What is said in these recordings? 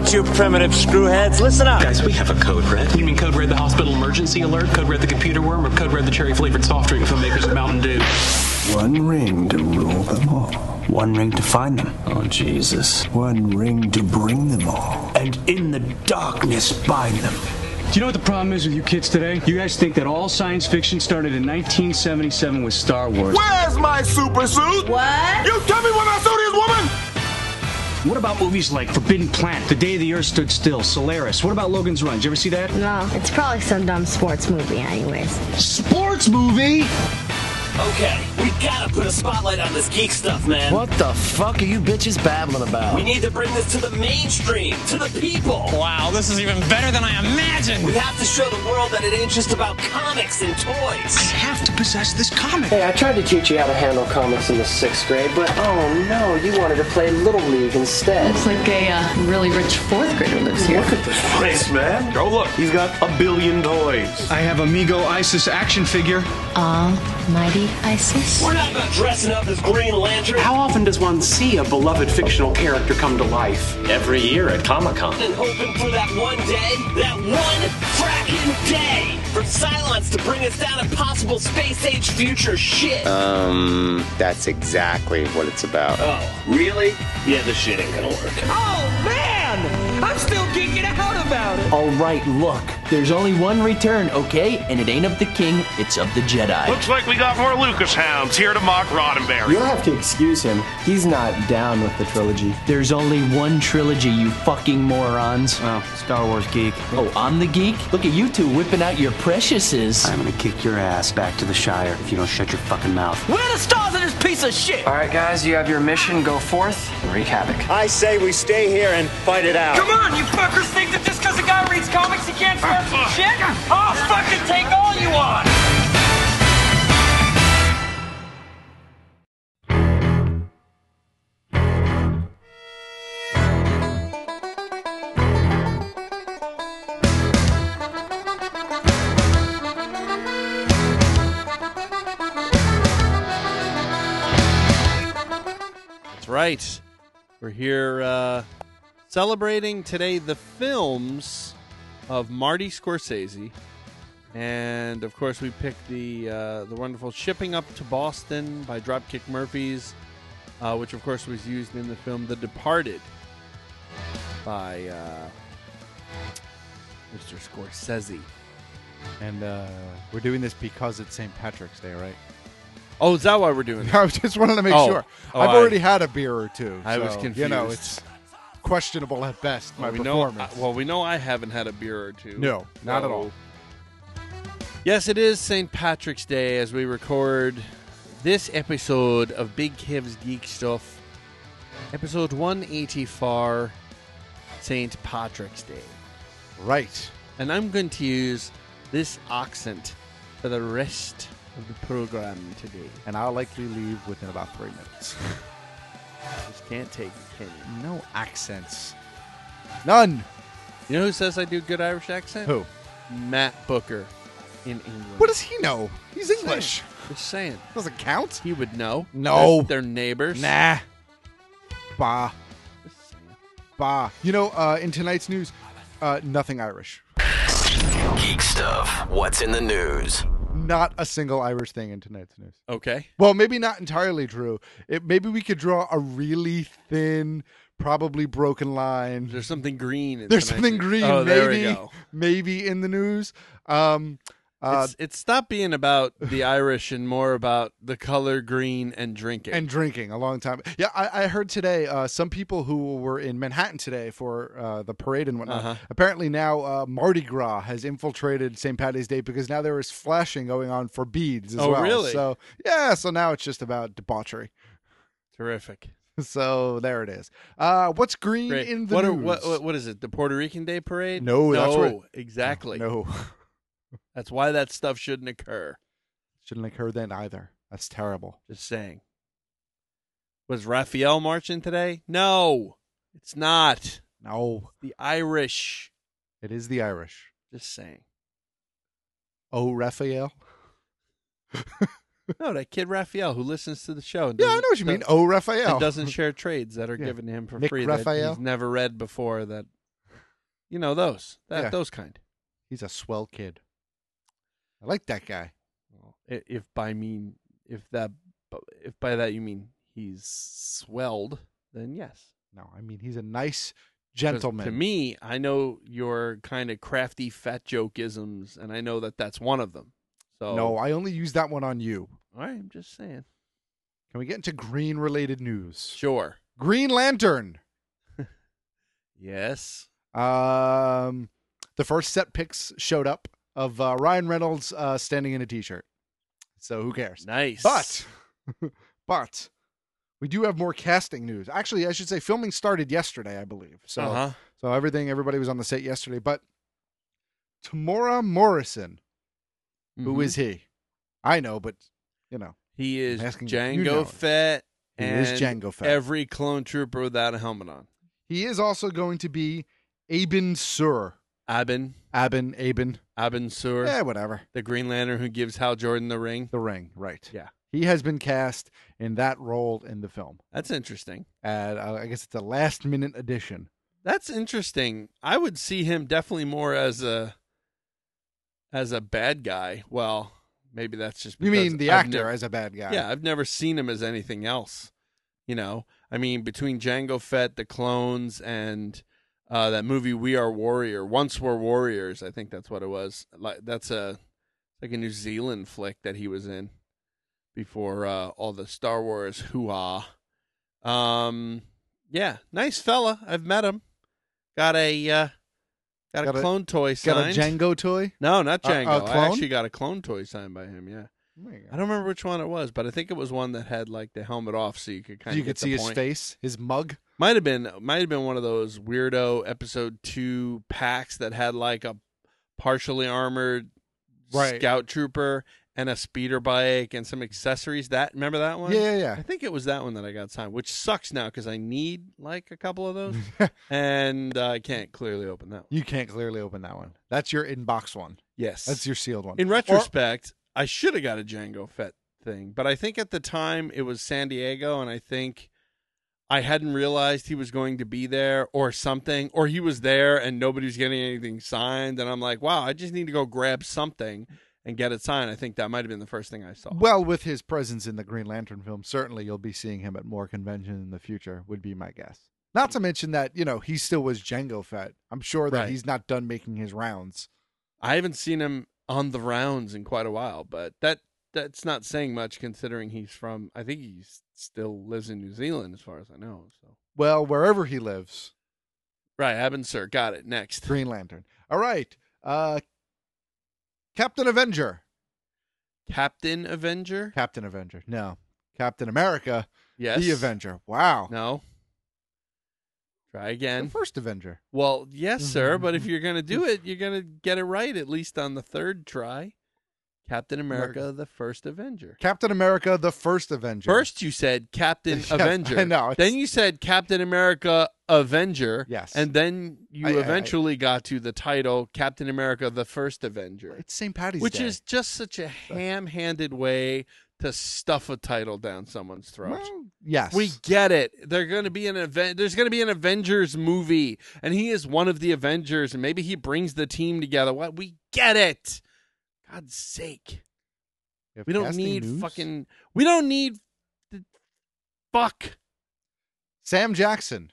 right, you primitive screwheads, listen up. Guys, we have a code red. You mean code red the hospital emergency alert, code red the computer worm, or code red the cherry-flavored soft drink from makers of Mountain Dew? One ring to rule them all. One ring to find them. Oh, Jesus. One ring to bring them all. And in the darkness bind them. Do you know what the problem is with you kids today? You guys think that all science fiction started in 1977 with Star Wars. Where's my super suit? What? You tell me where my suit is, woman! What about movies like Forbidden Planet, The Day the Earth Stood Still, Solaris? What about Logan's Run? Did you ever see that? No, it's probably some dumb sports movie anyways. Sports movie? Okay, we gotta put a spotlight on this geek stuff, man. What the fuck are you bitches babbling about? We need to bring this to the mainstream, to the people. Wow, this is even better than I imagined. We have to show the world that it ain't just about comics and toys. I have to possess this comic. Hey, I tried to teach you how to handle comics in the 6th grade, but oh no, you wanted to play Little League instead. Looks like a really rich 4th grader lives here. Look at this place, man. Oh, look, he's got a billion toys. I have Amigo Isis action figure. Almighty Isis. We're not about dressing up as Green Lantern. How often does one see a beloved fictional character come to life? Every year at Comic-Con. And hoping for that one day, that one fracking day, for Cylons to bring us down impossible space-age future shit. That's exactly what it's about. Oh, really? Yeah, this shit ain't gonna work. Oh, man! I'm still geeking out about it. All right, look, there's only one return, okay? And it ain't of the king, it's of the Jedi. Looks like we got more Lucas hounds here to mock Roddenberry. You'll have to excuse him. He's not down with the trilogy. There's only one trilogy, you fucking morons. Oh, Star Wars geek. Oh, I'm the geek? Look at you two whipping out your preciouses. I'm gonna kick your ass back to the Shire if you don't shut your fucking mouth. Where are the stars of this piece of shit? All right, guys, you have your mission. Go forth and wreak havoc. I say we stay here and fight it out. Come on, you fuckers think that just because a guy reads comics he can't start some shit? I'll fucking take all you want! That's right. We're here celebrating today the films of Marty Scorsese. And, of course, we picked the wonderful Shipping Up to Boston by Dropkick Murphys, which, of course, was used in the film The Departed by Mr. Scorsese. And we're doing this because it's St. Patrick's Day, right? Oh, is that why we're doing it? I just wanted to make sure. I've already had a beer or two. I was confused. You know, it's questionable at best, my performance. We know I haven't had a beer or two. No, not at all. Yes, it is St. Patrick's Day as we record this episode of Big Kev's Geek Stuff, episode 184, St. Patrick's Day. Right. And I'm going to use this accent for the rest of the program today. And I'll likely leave within about 3 minutes. Just can't take it, can you? No accents. None. You know who says I do good Irish accent? Who? Matt Booker in England. What does he know? He's English. Just saying. Doesn't count. He would know. No. They're neighbors. Nah. Bah. Bah. You know, in tonight's news, nothing Irish. Geek stuff. What's in the news? Not a single Irish thing in tonight's news. Okay. Well, maybe not entirely true. Maybe we could draw a really thin, probably broken line. There's something green. There's something green. Oh, maybe, there we go. Maybe in the news. It's stopped being about the Irish and more about the color green and drinking. And drinking a long time. Yeah, I heard today some people who were in Manhattan today for the parade and whatnot. Apparently now Mardi Gras has infiltrated St. Patty's Day because now there is flashing going on for beads as well. Oh, really? So, yeah, so now it's just about debauchery. Terrific. So there it is. What's green in the news? What is it? The Puerto Rican Day Parade? No, that's right. Exactly. No. That's why that stuff shouldn't occur. Shouldn't occur then either. That's terrible. Just saying. Was Raphael marching today? No, it's not. No. The Irish. It is the Irish. Just saying. Oh, Raphael? No, that kid Raphael who listens to the show. Yeah, I know what you mean. Oh, Raphael. And doesn't share trades that are given to him for Nick free Raphael? that he's never read before that You know those. Yeah. Those kind. He's a swell kid. I like that guy. If by that you mean he's swelled, then yes. No, I mean he's a nice 'Cause gentleman. To me, I know your kind of crafty fat joke-isms, and I know that that's one of them. So No, I only use that one on you. All right, I'm just saying. Can we get into green-related news? Sure. Green Lantern. Yes. The first set pics showed up of Ryan Reynolds standing in a T-shirt. So who cares? Nice. But we do have more casting news. Actually, I should say filming started yesterday, I believe. So so everybody was on the set yesterday. But Tamora Morrison, who is he? I know, but you know. He is asking Django you know. Fett. He is Django Fett. Every clone trooper without a helmet on. He is also going to be Abin Sur. Abin Sur. Yeah, whatever. The Green Lantern who gives Hal Jordan the ring. The ring, right. Yeah. He has been cast in that role in the film. That's interesting. I guess it's a last-minute addition. That's interesting. I would see him definitely more as a bad guy. Well, maybe that's just You because mean the I've actor as a bad guy? Yeah, I've never seen him as anything else. You know, I mean, between Django Fett, the clones, and that movie We Are Warrior, Once Were Warriors, I think that's what it was. That's like a New Zealand flick that he was in before all the Star Wars hoo-ha. Yeah, nice fella. I've met him. Got a clone toy signed. Got a Django toy? No, not Django. A clone? I actually got a clone toy signed by him, yeah. I don't remember which one it was, but I think it was one that had like the helmet off, so you could kind of you could see his face, his mug. Might have been one of those weirdo episode 2 packs that had like a partially armored scout trooper and a speeder bike and some accessories. Remember that one? Yeah. I think it was that one that I got signed, which sucks now because I need like a couple of those, and I can't clearly open that one. You can't clearly open that one. That's your inbox one. Yes, that's your sealed one. In retrospect, I should have got a Django Fett thing, but I think at the time it was San Diego, and I think I hadn't realized he was going to be there or something, or he was there and nobody was getting anything signed, and I'm like, wow, I just need to go grab something and get it signed. I think that might have been the first thing I saw. Well, with his presence in the Green Lantern film, certainly you'll be seeing him at more conventions in the future, would be my guess. Not to mention that, he still was Django Fett. I'm sure that he's not done making his rounds. I haven't seen him on the rounds in quite a while, but that's not saying much considering I think he still lives in New Zealand as far as I know. So well, wherever he lives. Right, Abin Sur. Got it. Next. Green Lantern. All right. Captain Avenger. Captain Avenger? Captain Avenger. No. Captain America. Yes. The Avenger. Wow. No. Try again. The first Avenger. Well, yes, sir, but if you're going to do it, you're going to get it right at least on the third try. Captain America, the first Avenger. Captain America, the first Avenger. First you said Captain Avenger. I know. Then you said Captain America Avenger. Yes. And then you eventually got to the title Captain America, the first Avenger. It's St. Patty's Day. Which is just such a ham-handed way to stuff a title down someone's throat. Well, yes. We get it. There's going to be an Avengers movie, and he is one of the Avengers, and maybe he brings the team together. What? We get it. God's sake. We don't need fucking... We don't need... Fuck. Sam Jackson.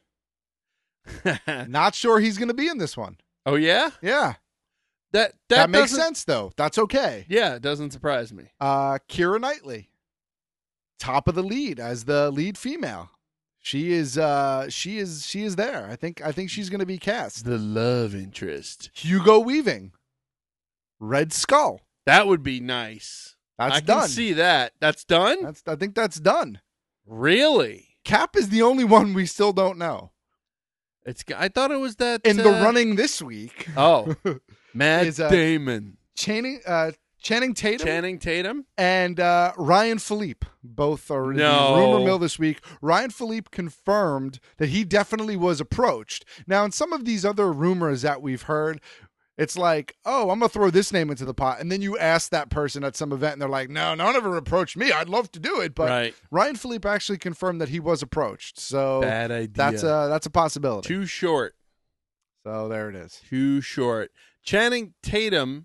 Not sure he's going to be in this one. Oh, yeah? Yeah. That makes sense, though. That's okay. Yeah, it doesn't surprise me. Keira Knightley. Top of the lead as the lead female. She is there. I think she's going to be cast. The love interest. Hugo Weaving. Red Skull. That would be nice. That's done. I can see that. That's done? I think that's done. Really? Cap is the only one we still don't know. I thought it was that in the running this week. Oh, Matt Damon, Channing Tatum, and Ryan Philippe. Both are in the rumor mill this week. Ryan Philippe confirmed that he definitely was approached. Now, in some of these other rumors that we've heard, it's like, oh, I'm going to throw this name into the pot. And then you ask that person at some event, and they're like, no one ever approached me. I'd love to do it. But Ryan Philippe actually confirmed that he was approached. So bad idea. That's a possibility. Too short. So there it is. Too short. Channing Tatum,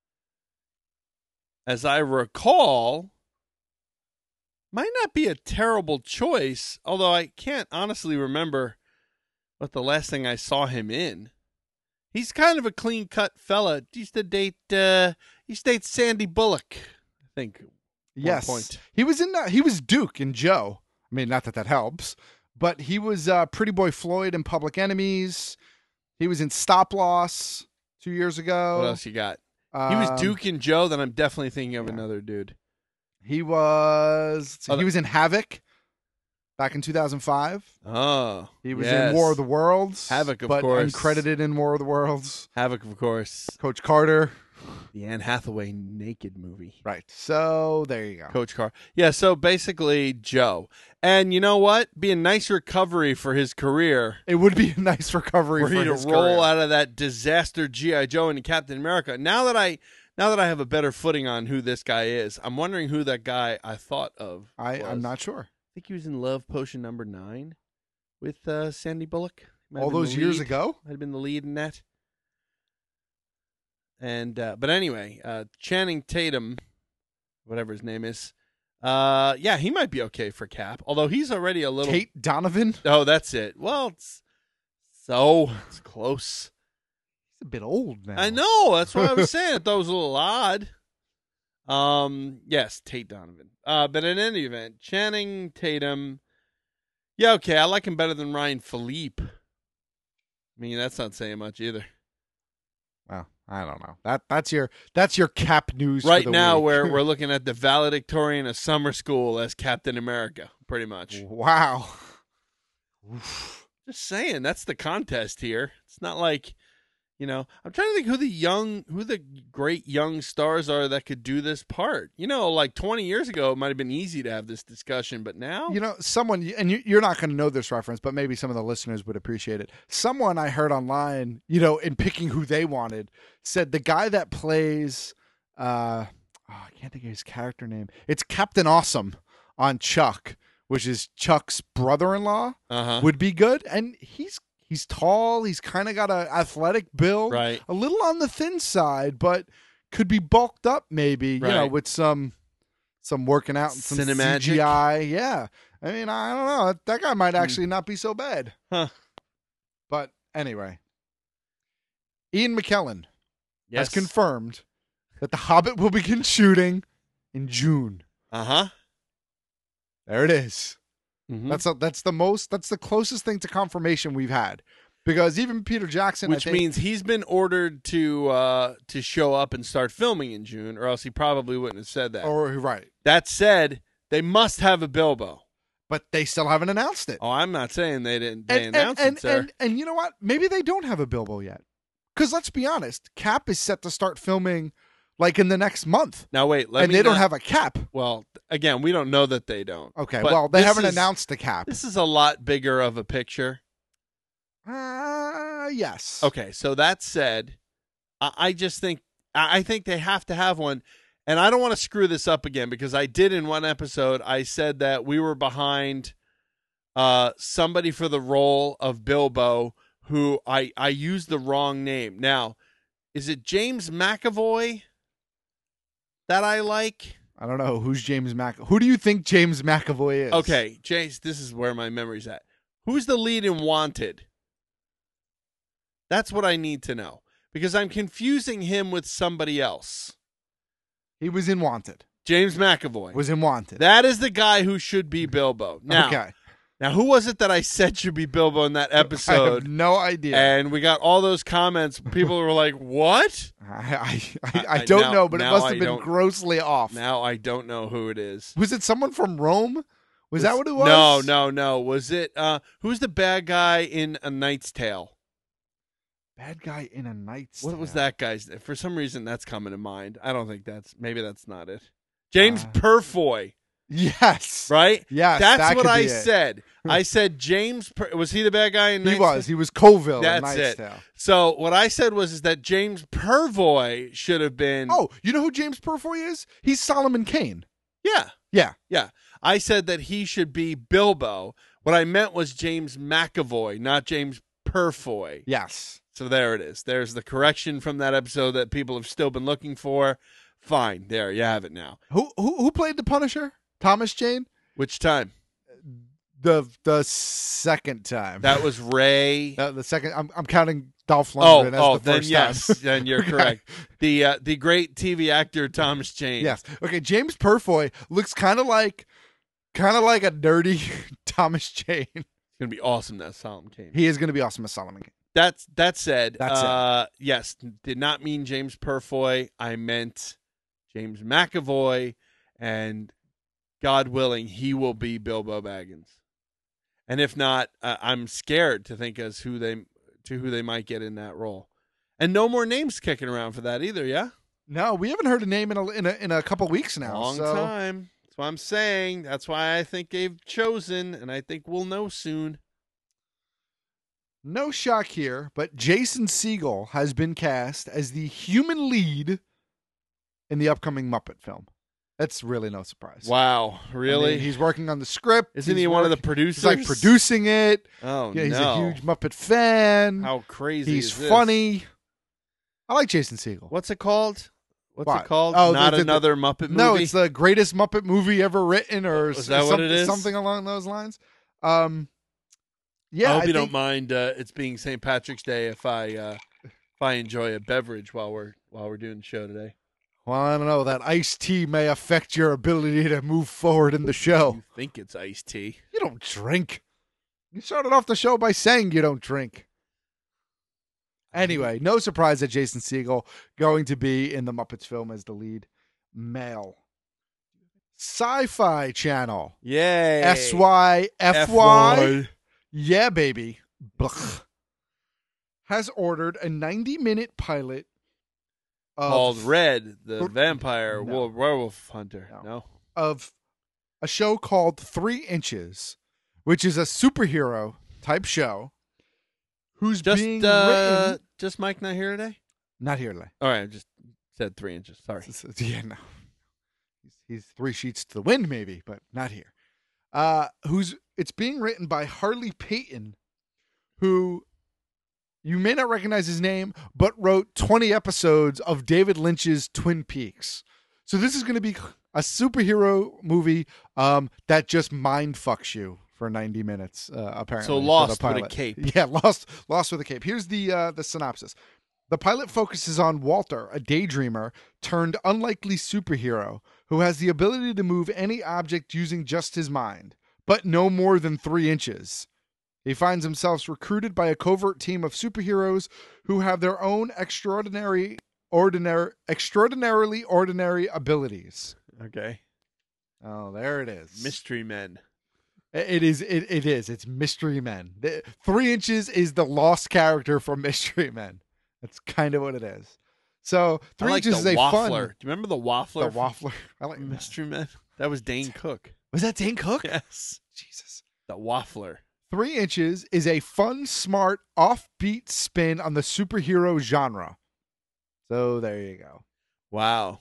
as I recall, might not be a terrible choice, although I can't honestly remember what the last thing I saw him in. He's kind of a clean-cut fella. He used to date Sandy Bullock, I think. Yes. Point. He was Duke in Joe. I mean, not that helps, but he was Pretty Boy Floyd in Public Enemies. He was in Stop Loss 2 years ago. What else you got? He was Duke and Joe, then I'm definitely thinking of another dude. He was in Havoc back in 2005. Oh. He was in War of the Worlds. Havoc, of but course. uncredited in War of the Worlds. Havoc, of course. Coach Carter. The Anne Hathaway naked movie. Right. So there you go. Coach Carter. Yeah, so basically Joe. And you know what? Be a nice recovery for his career. It would be a nice recovery for him his to roll career. out of that disaster G.I. Joe and Captain America. Now that I have a better footing on who this guy is, I'm wondering who that guy I thought of was. I'm not sure. I think he was in Love Potion number 9 with Sandy Bullock. All those years ago? Might have been the lead in that. And but anyway, Channing Tatum, whatever his name is, yeah, he might be okay for Cap. Although he's already a little Kate Donovan. Oh, that's it. Well, it's close. He's a bit old now. I know. That's what I was saying. I thought it was a little odd. Yes, Tate Donovan. But in any event, Channing Tatum. Yeah, okay. I like him better than Ryan Philippe. I mean, that's not saying much either. Well, I don't know. That's your Cap news right for the now. week. We're looking at the valedictorian of summer school as Captain America, pretty much. Wow. Just saying, that's the contest here. It's not like, I'm trying to think who the great young stars are that could do this part. Like 20 years ago, it might have been easy to have this discussion, but now, someone, and you're not going to know this reference, but maybe some of the listeners would appreciate it. Someone I heard online, in picking who they wanted, said the guy that plays, I can't think of his character name. It's Captain Awesome on Chuck, which is Chuck's brother-in-law, would be good, and He's tall. He's kind of got an athletic build. Right. A little on the thin side, but could be bulked up maybe, with some working out and some Cinemagic. CGI. Yeah. I mean, I don't know. That guy might actually not be so bad. Huh. But anyway, Ian McKellen has confirmed that The Hobbit will begin shooting in June. Uh-huh. There it is. Mm-hmm. That's the closest thing to confirmation we've had, because even Peter Jackson, which means he's been ordered to show up and start filming in June, or else he probably wouldn't have said that. Or right. That said, they must have a Bilbo, but they still haven't announced it. Oh, I'm not saying they didn't. They announced it, sir. And you know what? Maybe they don't have a Bilbo yet, because let's be honest, Cap is set to start filming like in the next month. Now wait, they don't have a Cap. Well, again, we don't know that they don't. Okay, well, they haven't announced the Cap. This is a lot bigger of a picture. Yes. Okay, so that said, I just think they have to have one, and I don't want to screw this up again, because I did in one episode. I said that we were behind somebody for the role of Bilbo, who I used the wrong name. Now, is it James McAvoy that I like? I don't know. Who's James McAvoy? Who do you think James McAvoy is? Okay, James, this is where my memory's at. Who's the lead in Wanted? That's what I need to know, because I'm confusing him with somebody else. He was in Wanted. James McAvoy was in Wanted. That is the guy who should be Bilbo. Now, okay. Now, who was it that I said should be Bilbo in that episode? I have no idea. And we got all those comments. People were like, what? I don't know, but it must have been grossly off. Now I don't know who it is. Was it someone from Rome? Was that what it was? No. Was it, who's the bad guy in A Knight's Tale? Bad guy in A Knight's Tale. What was that guy's? For some reason, that's coming to mind. I don't think maybe that's not it. James Purfoy. Yes. Right? Yes. That's what I said. I said James. Was he the bad guy in Knight's Tale? He was Colville That's in Knight's it. Tale. So what I said was that James Purfoy should have been. Oh, you know who James Purfoy is? He's Solomon Kane. Yeah. I said that he should be Bilbo. What I meant was James McAvoy, not James Purfoy. Yes. So there it is. There's the correction from that episode that people have still been looking for. Fine. There, you have it now. Who played the Punisher? Thomas Jane? Which time? The second time. That was Ray. The second. I'm counting Dolph Lundgren as the first yes, time. then you're correct. The great TV actor Thomas Jane. Yes. Okay. James Purfoy looks kind of like a nerdy Thomas Jane. It's gonna be awesome as Solomon Kane. He is gonna be awesome as Solomon Kane. That said, yes, did not mean James Purfoy. I meant James McAvoy, and God willing, he will be Bilbo Baggins. And if not, I'm scared to think as who they might get in that role. And no more names kicking around for that either. Yeah. No, we haven't heard a name in a couple weeks now. Long time. That's what I'm saying. That's why I think they've chosen, and I think we'll know soon. No shock here, but Jason Segel has been cast as the human lead in the upcoming Muppet film. That's really no surprise. Wow, really? I mean, he's working on the script. Isn't he one of the producers? He's like producing it. Oh, yeah, he's a huge Muppet fan. How crazy He's is this? funny. I like Jason Segel. What's it called? What? It called? Oh, Not another Muppet movie? No, it's the greatest Muppet movie ever written, or is that what it is? Something along those lines. Yeah, I hope you don't mind. It's being St. Patrick's Day if I enjoy a beverage while we're doing the show today. Well, I don't know. That iced tea may affect your ability to move forward in the show. You think it's iced tea? You don't drink. You started off the show by saying you don't drink. Anyway, no surprise that Jason Segel going to be in the Muppets film as the lead male. Sci-Fi Channel. Yay. SYFY. Yeah, baby. Blech. Has ordered a 90-minute pilot called Red, the Vampire Werewolf Hunter. No. Of a show called 3 Inches, which is a superhero type show. Who's being written? Just Mike not here today? Not here today. All right, I just said 3 inches. Sorry. Yeah, no. He's 3 sheets to the wind, maybe, but not here. It's being written by Harley Payton, who you may not recognize his name, but wrote 20 episodes of David Lynch's Twin Peaks. So this is going to be a superhero movie that just mind fucks you for 90 minutes, apparently. So Lost with a cape. Yeah, Lost with a cape. Here's the synopsis. The pilot focuses on Walter, a daydreamer turned unlikely superhero who has the ability to move any object using just his mind, but no more than 3 inches. He finds himself recruited by a covert team of superheroes who have their own extraordinarily ordinary abilities. Okay. Oh, there it is. Mystery Men. It is. It's Mystery Men. 3 Inches is the lost character from Mystery Men. That's kind of what it is. So 3 Inches is a Waffler. fun. Do you remember the Waffler? The Waffler. I like Mystery Men. That was Dane Cook. Was that Dane Cook? Yes. Jesus. The Waffler. 3 Inches is a fun, smart, offbeat spin on the superhero genre. So there you go. Wow.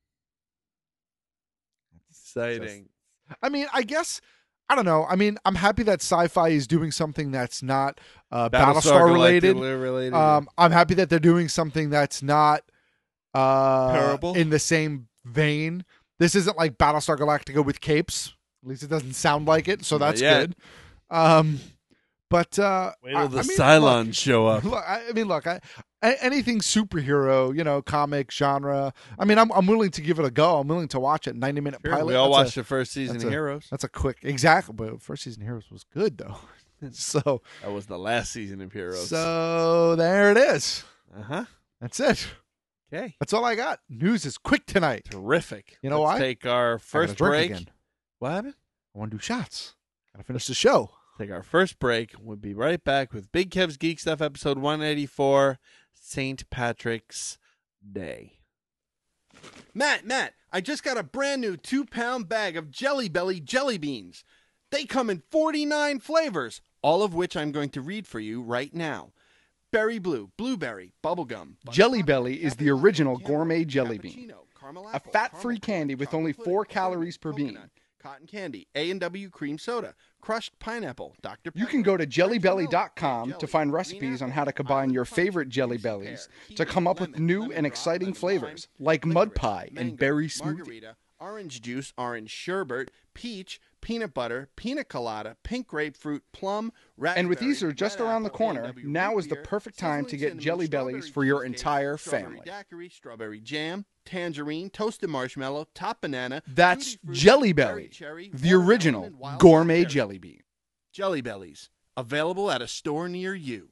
Exciting. I mean, I guess, I don't know. I mean, I'm happy that Sci-Fi is doing something that's not Battlestar related. I'm happy that they're doing something that's not terrible in the same vein. This isn't like Battlestar Galactica with capes. At least it doesn't sound like it, so that's good. But wait till the Cylons show up. Look, anything superhero, comic genre. I mean, I'm willing to give it a go. I'm willing to watch it. 90-minute pilot. We all watched the first season of Heroes. That's a quick, exactly. But first season of Heroes was good though. So that was the last season of Heroes. So there it is. That's it. Okay. That's all I got. News is quick tonight. Terrific. You know Let's why? Take our first break. Again. What happened? I want to do shots. Gotta finish the show. Take our first break. We'll be right back with Big Kev's Geek Stuff, episode 184, St. Patrick's Day. Matt, I just got a brand new 2-pound bag of Jelly Belly jelly beans. They come in 49 flavors, all of which I'm going to read for you right now. Berry blue, blueberry, bubblegum. Jelly Belly is the original gourmet jelly bean. A fat-free candy with only 4 calories per bean. cotton candy, A&W cream soda, crushed pineapple, Dr. Pepper. You can go to jellybelly.com to find recipes on how to combine your favorite Jelly Bellies to come up with new and exciting flavors, like mud pie and berry smoothie. Margarita, orange juice, orange sherbet, peach, peanut butter, pina colada, pink grapefruit, plum, raspberry. And with Easter just around the corner, now is the perfect time to get Jelly Bellies for your entire family. Daiquiri, strawberry jam, tangerine, toasted marshmallow, top banana. That's Jelly Belly, the original gourmet jelly bean. Jelly Bellies, available at a store near you.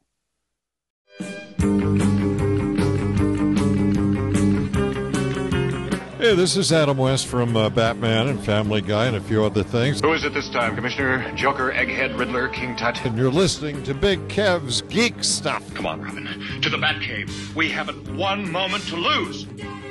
Hey, this is Adam West from Batman and Family Guy and a few other things. Who is it this time? Commissioner, Joker, Egghead, Riddler, King Tut? And you're listening to Big Kev's Geek Stuff. Come on, Robin. To the Batcave. We haven't one moment to lose.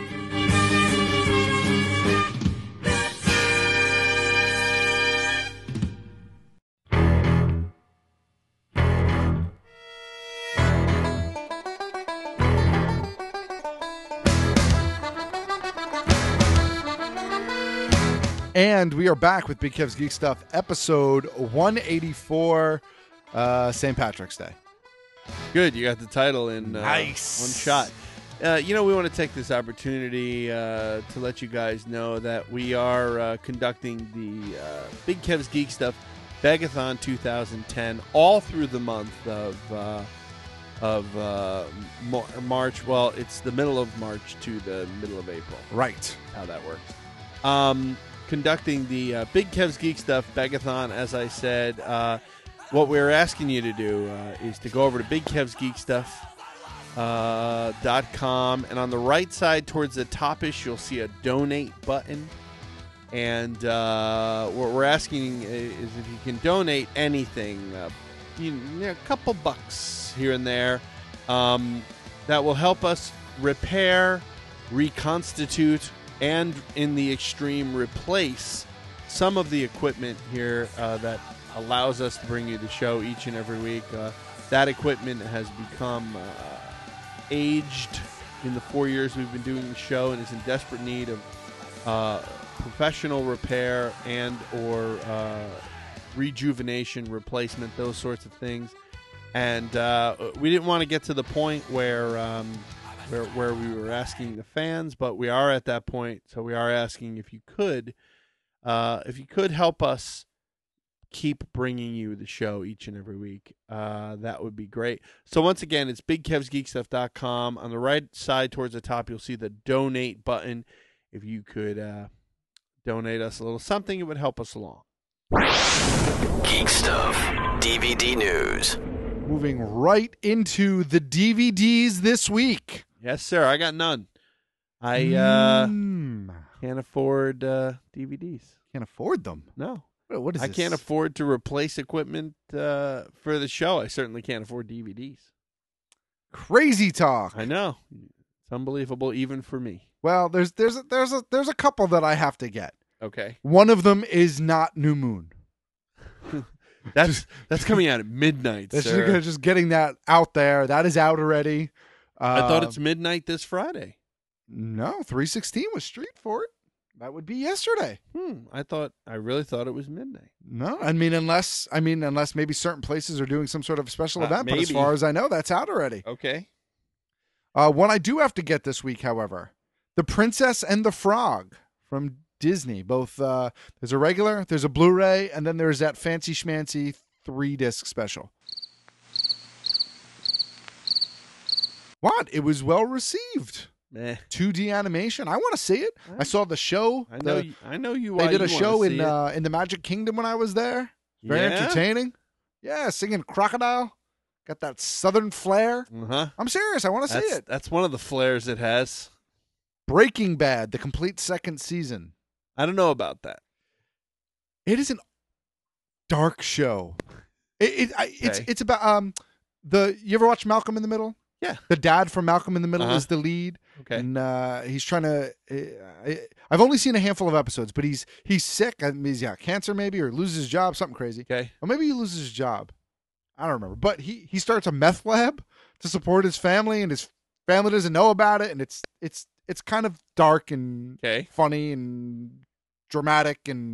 And we are back with Big Kev's Geek Stuff, episode 184, St. Patrick's Day. Good, you got the title in nice. One shot. We want to take this opportunity to let you guys know that we are conducting the Big Kev's Geek Stuff Begathon 2010 all through the month of March. Well, it's the middle of March to the middle of April. Right. How that works. Conducting the Big Kev's Geek Stuff Begathon, as I said. What we're asking you to do is to go over to BigKevsGeekStuff.com, and on the right side towards the topish, you'll see a donate button. And what we're asking is if you can donate anything, a couple bucks here and there, that will help us repair, reconstitute, and in the extreme replace some of the equipment here that allows us to bring you the show each and every week. That equipment has become aged in the 4 years we've been doing the show and is in desperate need of professional repair and or rejuvenation, replacement, those sorts of things. And we didn't want to get to the point where we were asking the fans, but we are at that point. So we are asking if you could help us keep bringing you the show each and every week. That would be great. So once again, it's BigKevsGeekStuff.com. On the right side towards the top, you'll see the donate button. If you could donate us a little something, it would help us along. Geek Stuff DVD News. Moving right into the DVDs this week. Yes, sir. I got none. I can't afford DVDs. Can't afford them? No. What is I this? can't afford to replace equipment for the show. I certainly can't afford DVDs. Crazy talk. I know. It's unbelievable even for me. Well, there's a couple that I have to get. Okay. One of them is not New Moon. That's coming out at midnight, That's sir. just getting that out there. That is out already. I thought it's midnight this Friday. No, 316 was street for it. That would be yesterday. I really thought it was midnight. No, unless maybe certain places are doing some sort of special event. Maybe. But as far as I know, that's out already. Okay. One I do have to get this week, however, The Princess and the Frog from Disney. Both there's a regular, there's a Blu-ray, and then there's that fancy schmancy 3-disc special. What? It was well received. 2D animation. I want to see it. I saw the show. I know you. They did a show in the Magic Kingdom when I was there. Very entertaining. Yeah, singing Crocodile. Got that southern flair. Uh-huh. I'm serious. I want to see it. That's one of the flares it has. Breaking Bad, the complete second season. I don't know about that. It is a dark show. It's about you ever watch Malcolm in the Middle? Yeah. The dad from Malcolm in the Middle is the lead. Okay. And he's trying to I've only seen a handful of episodes, but he's sick. He's got cancer maybe, or loses his job, something crazy. Okay. Or maybe he loses his job. I don't remember. But he starts a meth lab to support his family, and his family doesn't know about it, and it's kind of dark and funny and dramatic and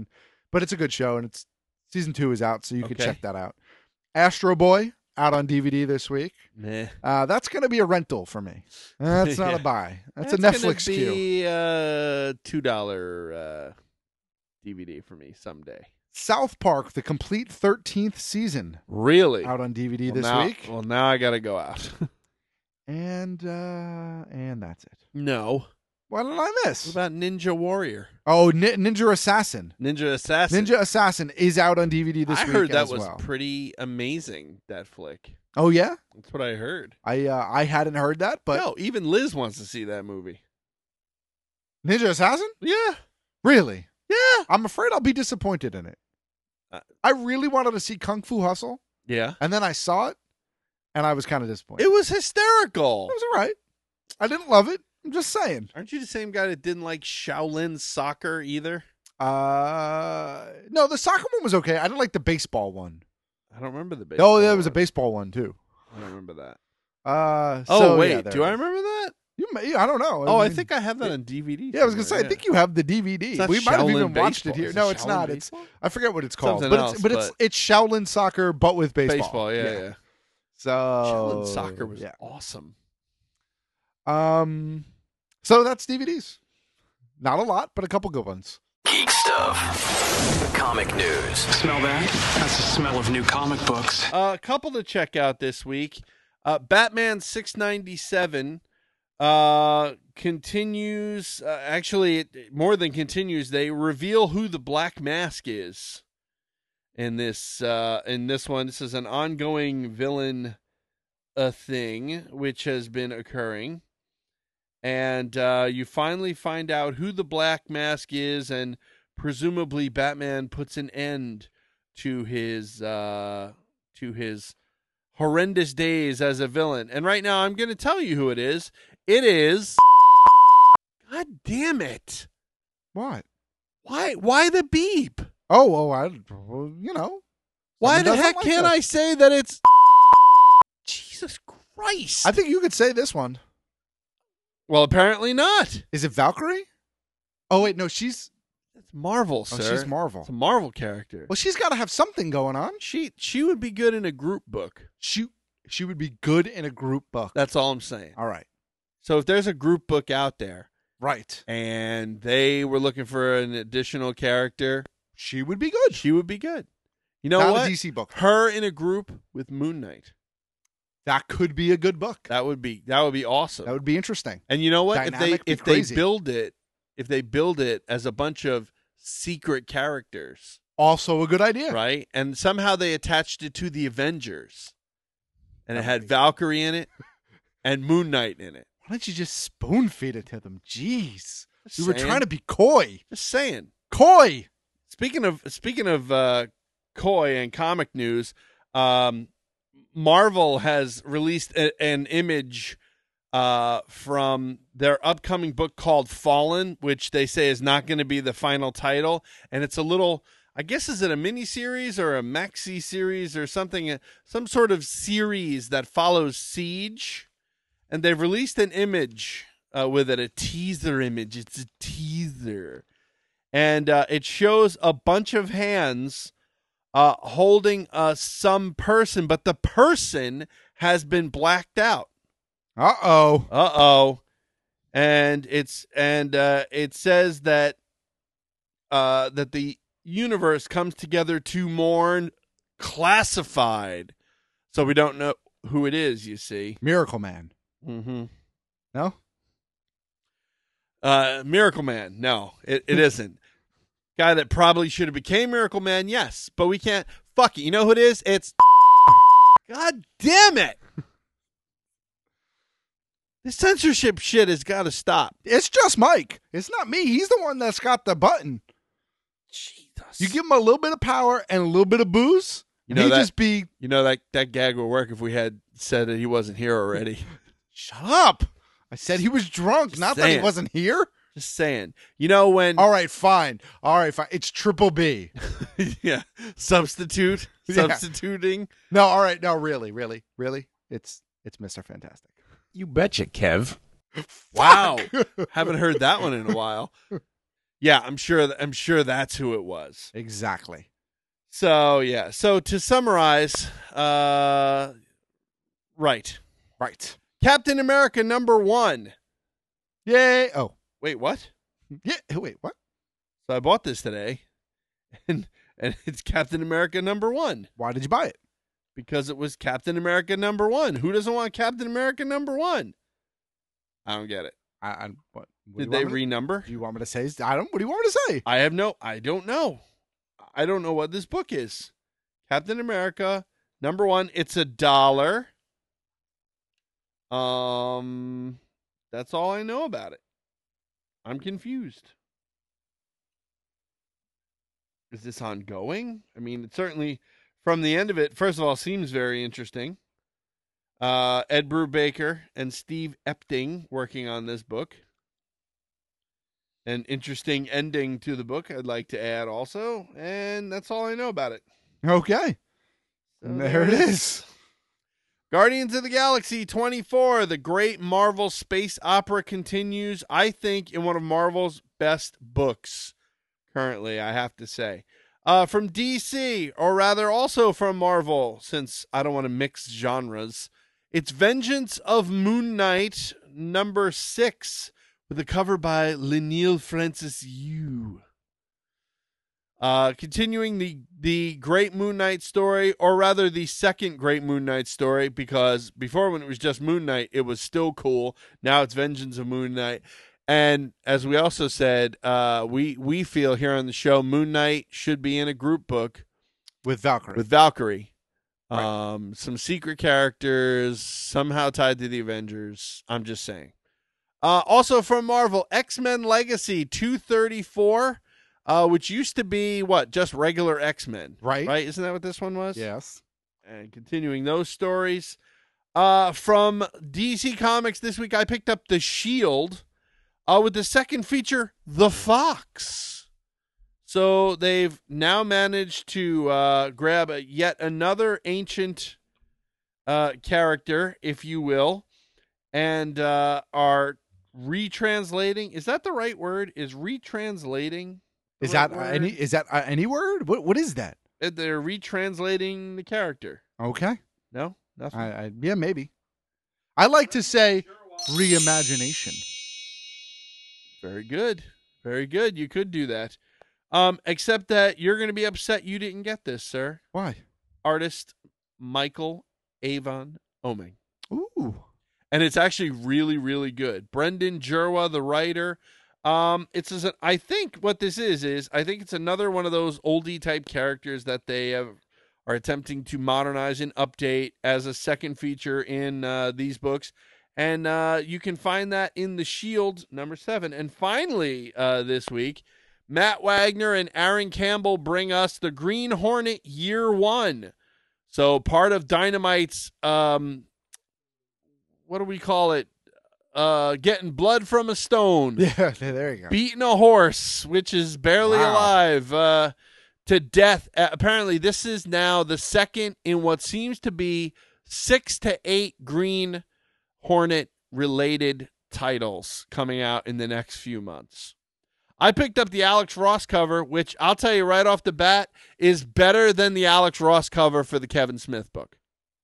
but it's a good show, and it's season 2 is out, so you can Okay. check that out. Astro Boy out on DVD this week. Meh. That's going to be a rental for me. That's not Yeah. a buy. That's a That's Netflix gonna queue. be a $2 DVD for me someday. South Park, the complete 13th season. Really? Out on DVD this now, week. Well, now I got to go out. And that's it. No. What did I miss? What about Ninja Warrior? Oh, Ninja Assassin. Ninja Assassin. Ninja Assassin is out on DVD this I week heard that as was well. pretty amazing, that flick. Oh, yeah? That's what I heard. I hadn't heard that, but... No, even Liz wants to see that movie. Ninja Assassin? Yeah. Really? Yeah. I'm afraid I'll be disappointed in it. I really wanted to see Kung Fu Hustle, Yeah. and then I saw it, and I was kind of disappointed. It was hysterical. It was all right. I didn't love it. I'm just saying. Aren't you the same guy that didn't like Shaolin soccer either? No, the soccer one was okay. I didn't like the baseball one. I don't remember the baseball. Oh, there was a one. baseball one too. I don't remember that. So, wait, yeah, there do it I is. remember that? You may, I don't know. Oh, I mean, think I have that on DVD. Yeah, I was gonna say. somewhere, I think you have the DVD. It's not We might have Shaolin even watched it baseball. here. Is No, it it's Shaolin not. baseball? I forget what it's called. Something But else, it's Shaolin soccer, but with baseball. Baseball, yeah. So Shaolin soccer was yeah. awesome. So that's DVDs. Not a lot, but a couple good ones. Geek stuff. Comic news. Smell that? That's the smell of new comic books. A couple to check out this week. Batman 697 continues. Actually, it more than continues. They reveal who the Black Mask is in this one. This is an ongoing villain thing which has been occurring. And you finally find out who the Black Mask is, and presumably Batman puts an end to his horrendous days as a villain. And right now, I'm going to tell you who it is. It is. God damn it! What? Why the beep? You know. Why Someone the doesn't heck like can't us. I say that it's? Jesus Christ! I think you could say this one. Well, apparently not. Is it Valkyrie? Oh wait, no, she's. It's Marvel, sir. Oh, she's Marvel. It's a Marvel character. Well, she's got to have something going on. She would be good in a group book. She would be good in a group book. That's all I'm saying. All right. So if there's a group book out there, right, and they were looking for an additional character, she would be good. She would be good. You know Not what? a DC book. Her in a group with Moon Knight. That could be a good book. That would be awesome. That would be interesting. And you know what? Dynamic, if be they crazy. build it as a bunch of secret characters, also a good idea, right? And somehow they attached it to the Avengers, and it had Valkyrie in it and Moon Knight in it. Why don't you just spoon feed it to them? Jeez, we were saying. trying to be coy. Just saying. Coy. Speaking of coy and comic news, Marvel has released an image from their upcoming book called Fallen, which they say is not going to be the final title. And it's a little, I guess, is it a mini-series or a maxi series or something, some sort of series that follows Siege. And they've released an image with it, a teaser image. It's a teaser. And it shows a bunch of hands holding some person, but the person has been blacked out. Uh-oh. And it says that that the universe comes together to mourn Classified. So we don't know who it is, you see. Miracle Man. Mm-hmm. No? Miracle Man. No, it isn't. Guy that probably should have became Miracle Man, yes. But we can't. Fuck it. You know who it is? It's God damn it. This censorship shit has got to stop. It's just Mike. It's not me. He's the one that's got the button. Jesus. You give him a little bit of power and a little bit of booze, You know he'd that, just be... You know that gag would work if we had said that he wasn't here already. Shut up. I said he was drunk, not that he saying. wasn't here. Just saying. You know when... All right, fine. It's Triple B. Yeah. Substituting. No, all right. No, really. It's Mr. Fantastic. You betcha, Kev. Wow. Haven't heard that one in a while. Yeah, I'm sure that's who it was. Exactly. So yeah. So to summarize, right. Captain America #1. Yay! Oh, wait, what? Yeah. Wait, what? So I bought this today, and it's Captain America #1. Why did you buy it? Because it was Captain America #1. Who doesn't want Captain America #1? I don't get it. What Did they renumber? Do you want me to say? What do you want me to say? I don't know. I don't know what this book is. Captain America #1. It's $1. That's all I know about it. I'm confused. Is this ongoing? I mean, it certainly, from the end of it, first of all, seems very interesting. Ed Brubaker and Steve Epting working on this book. An interesting ending to the book I'd like to add also. And that's all I know about it. Okay. So there it is. Guardians of the Galaxy 24, the great Marvel space opera continues, I think, in one of Marvel's best books currently, I have to say. From DC, or rather also from Marvel, since I don't want to mix genres, it's Vengeance of Moon Knight #6, with a cover by Leinil Francis Yu. Continuing the Great Moon Knight story, or rather the second Great Moon Knight story, because before, when it was just Moon Knight, it was still cool. Now it's Vengeance of Moon Knight. And as we also said, we feel here on the show, Moon Knight should be in a group book with Valkyrie. Right. Some secret characters somehow tied to the Avengers. I'm just saying. Also from Marvel, X-Men Legacy 234, which used to be just regular X-Men, right? Isn't that what this one was? Yes. And continuing those stories, from DC Comics this week, I picked up The Shield, with the second feature, The Fox. So they've now managed to grab yet another ancient character, if you will, and are retranslating. Is that the right word? Is retranslating? Is that any word? What is that? They're retranslating the character. Okay. No, nothing. Yeah, maybe. I like to say reimagination. Very good. Very good. You could do that. Except that you're going to be upset you didn't get this, sir. Why? Artist Michael Avon Oeming. Ooh. And it's actually really, really good. Brendan Jerwa, the writer. I think what this is I think it's another one of those oldie type characters that they are attempting to modernize and update as a second feature in these books. And you can find that in The Shield #7. And finally, this week, Matt Wagner and Aaron Campbell bring us the Green Hornet Year 1. So part of Dynamite's, what do we call it? Getting blood from a stone. Yeah, there you go. Beating a horse, which is barely alive, to death. Apparently, this is now the second in what seems to be 6 to 8 Green Hornet-related titles coming out in the next few months. I picked up the Alex Ross cover, which I'll tell you right off the bat is better than the Alex Ross cover for the Kevin Smith book.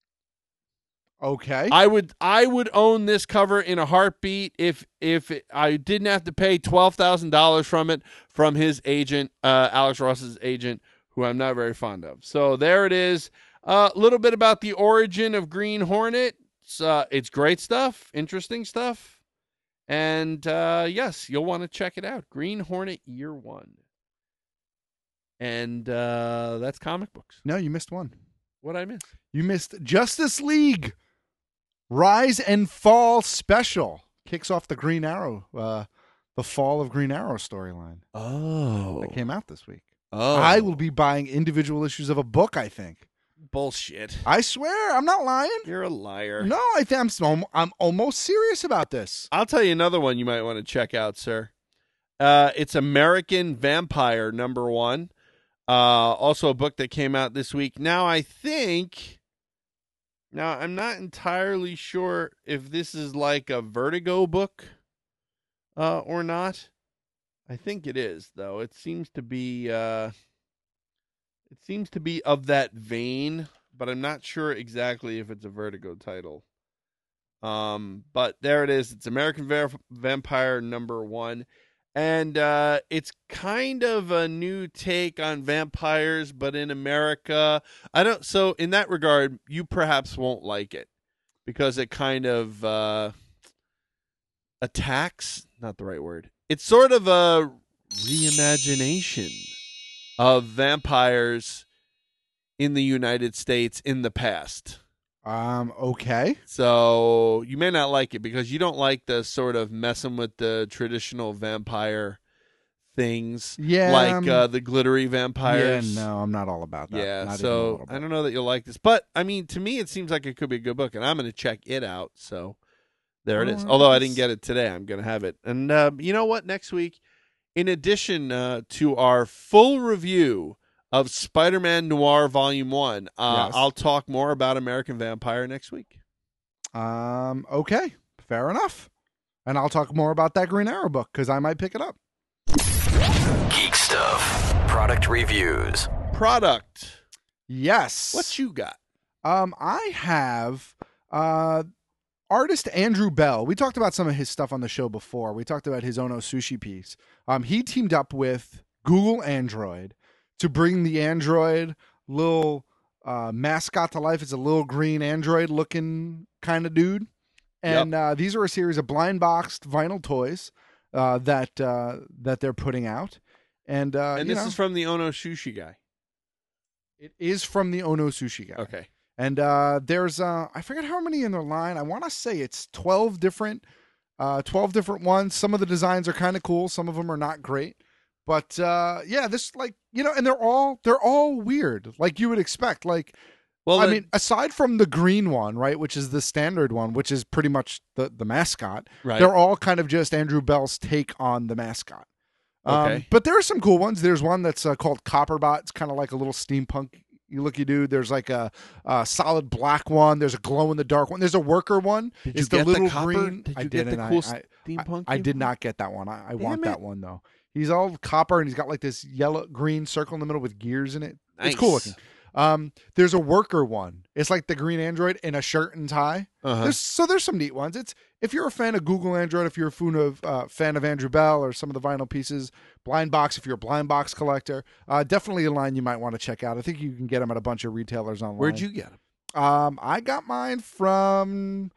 Okay. I would own this cover in a heartbeat if I didn't have to pay $12,000 from his agent, Alex Ross's agent, who I'm not very fond of. So there it is. A little bit about the origin of Green Hornet. It's great stuff, interesting stuff. And yes, you'll want to check it out. Green Hornet Year 1. And that's comic books. No, you missed one. What'd I miss? You missed Justice League Rise and Fall Special. Kicks off the Green Arrow, the Fall of Green Arrow storyline. Oh. That came out this week. Oh. I will be buying individual issues of a book, I think. Bullshit. I swear, I'm not lying. You're a liar. No, I think I'm almost serious about this. I'll tell you another one you might want to check out, sir. It's American Vampire #1. Also a book that came out this week. Now, I'm not entirely sure if this is like a Vertigo book or not. I think it is, though. It seems to be of that vein, but I'm not sure exactly if it's a Vertigo title. But there it is. It's American Vampire #1. And it's kind of a new take on vampires, but in America. So in that regard, you perhaps won't like it because it kind of attacks, not the right word. It's sort of a reimagination of vampires in the United States in the past. Okay. So you may not like it because you don't like the sort of messing with the traditional vampire things. Yeah. Like the glittery vampires. Yeah, no, I'm not all about that. Yeah, Not even a so little bit. I don't know that you'll like this. But, I mean, to me, it seems like it could be a good book, and I'm going to check it out. So there it is. Although I didn't get it today, I'm going to have it. And you know what? Next week, in addition to our full review of Spider-Man Noir Volume 1, Yes. I'll talk more about American Vampire next week. Okay, fair enough. And I'll talk more about that Green Arrow book because I might pick it up. Geek Stuff. Product reviews. Product. Yes. What you got? I have artist Andrew Bell. We talked about some of his stuff on the show before. We talked about his Ono Sushi piece. He teamed up with Google Android to bring the Android little mascot to life. It's a little green Android looking kind of dude. And these are a series of blind boxed vinyl toys that they're putting out. And This is from the Ono Sushi guy. It is from the Ono Sushi guy. Okay. And there's I forget how many in their line. I want to say it's 12 different ones. Some of the designs are kind of cool. Some of them are not great. But this and they're all weird, like you would expect. Like, well, I mean, aside from the green one, right, which is the standard one, which is pretty much the mascot. Right. They're all kind of just Andrew Bell's take on the mascot. Okay. But there are some cool ones. There's one that's called Copperbot. It's kind of like a little steampunk looky dude. There's like a solid black one. There's a glow in the dark one. There's a worker one. Did it's you the get little the copper? green. Did you I get didn't. the cool steampunk? I did not get that one. I want it. that one though. He's all copper and he's got like this yellow green circle in the middle with gears in it. Nice. It's cool looking. There's a worker one. It's like the green Android in a shirt and tie. There's some neat ones. It's if you're a fan of Google Android, if you're a fan of Andrew Bell or some of the vinyl pieces, Blind Box, if you're a blind box collector, definitely a line you might want to check out. I think you can get them at a bunch of retailers online. Where'd you get them? I got mine from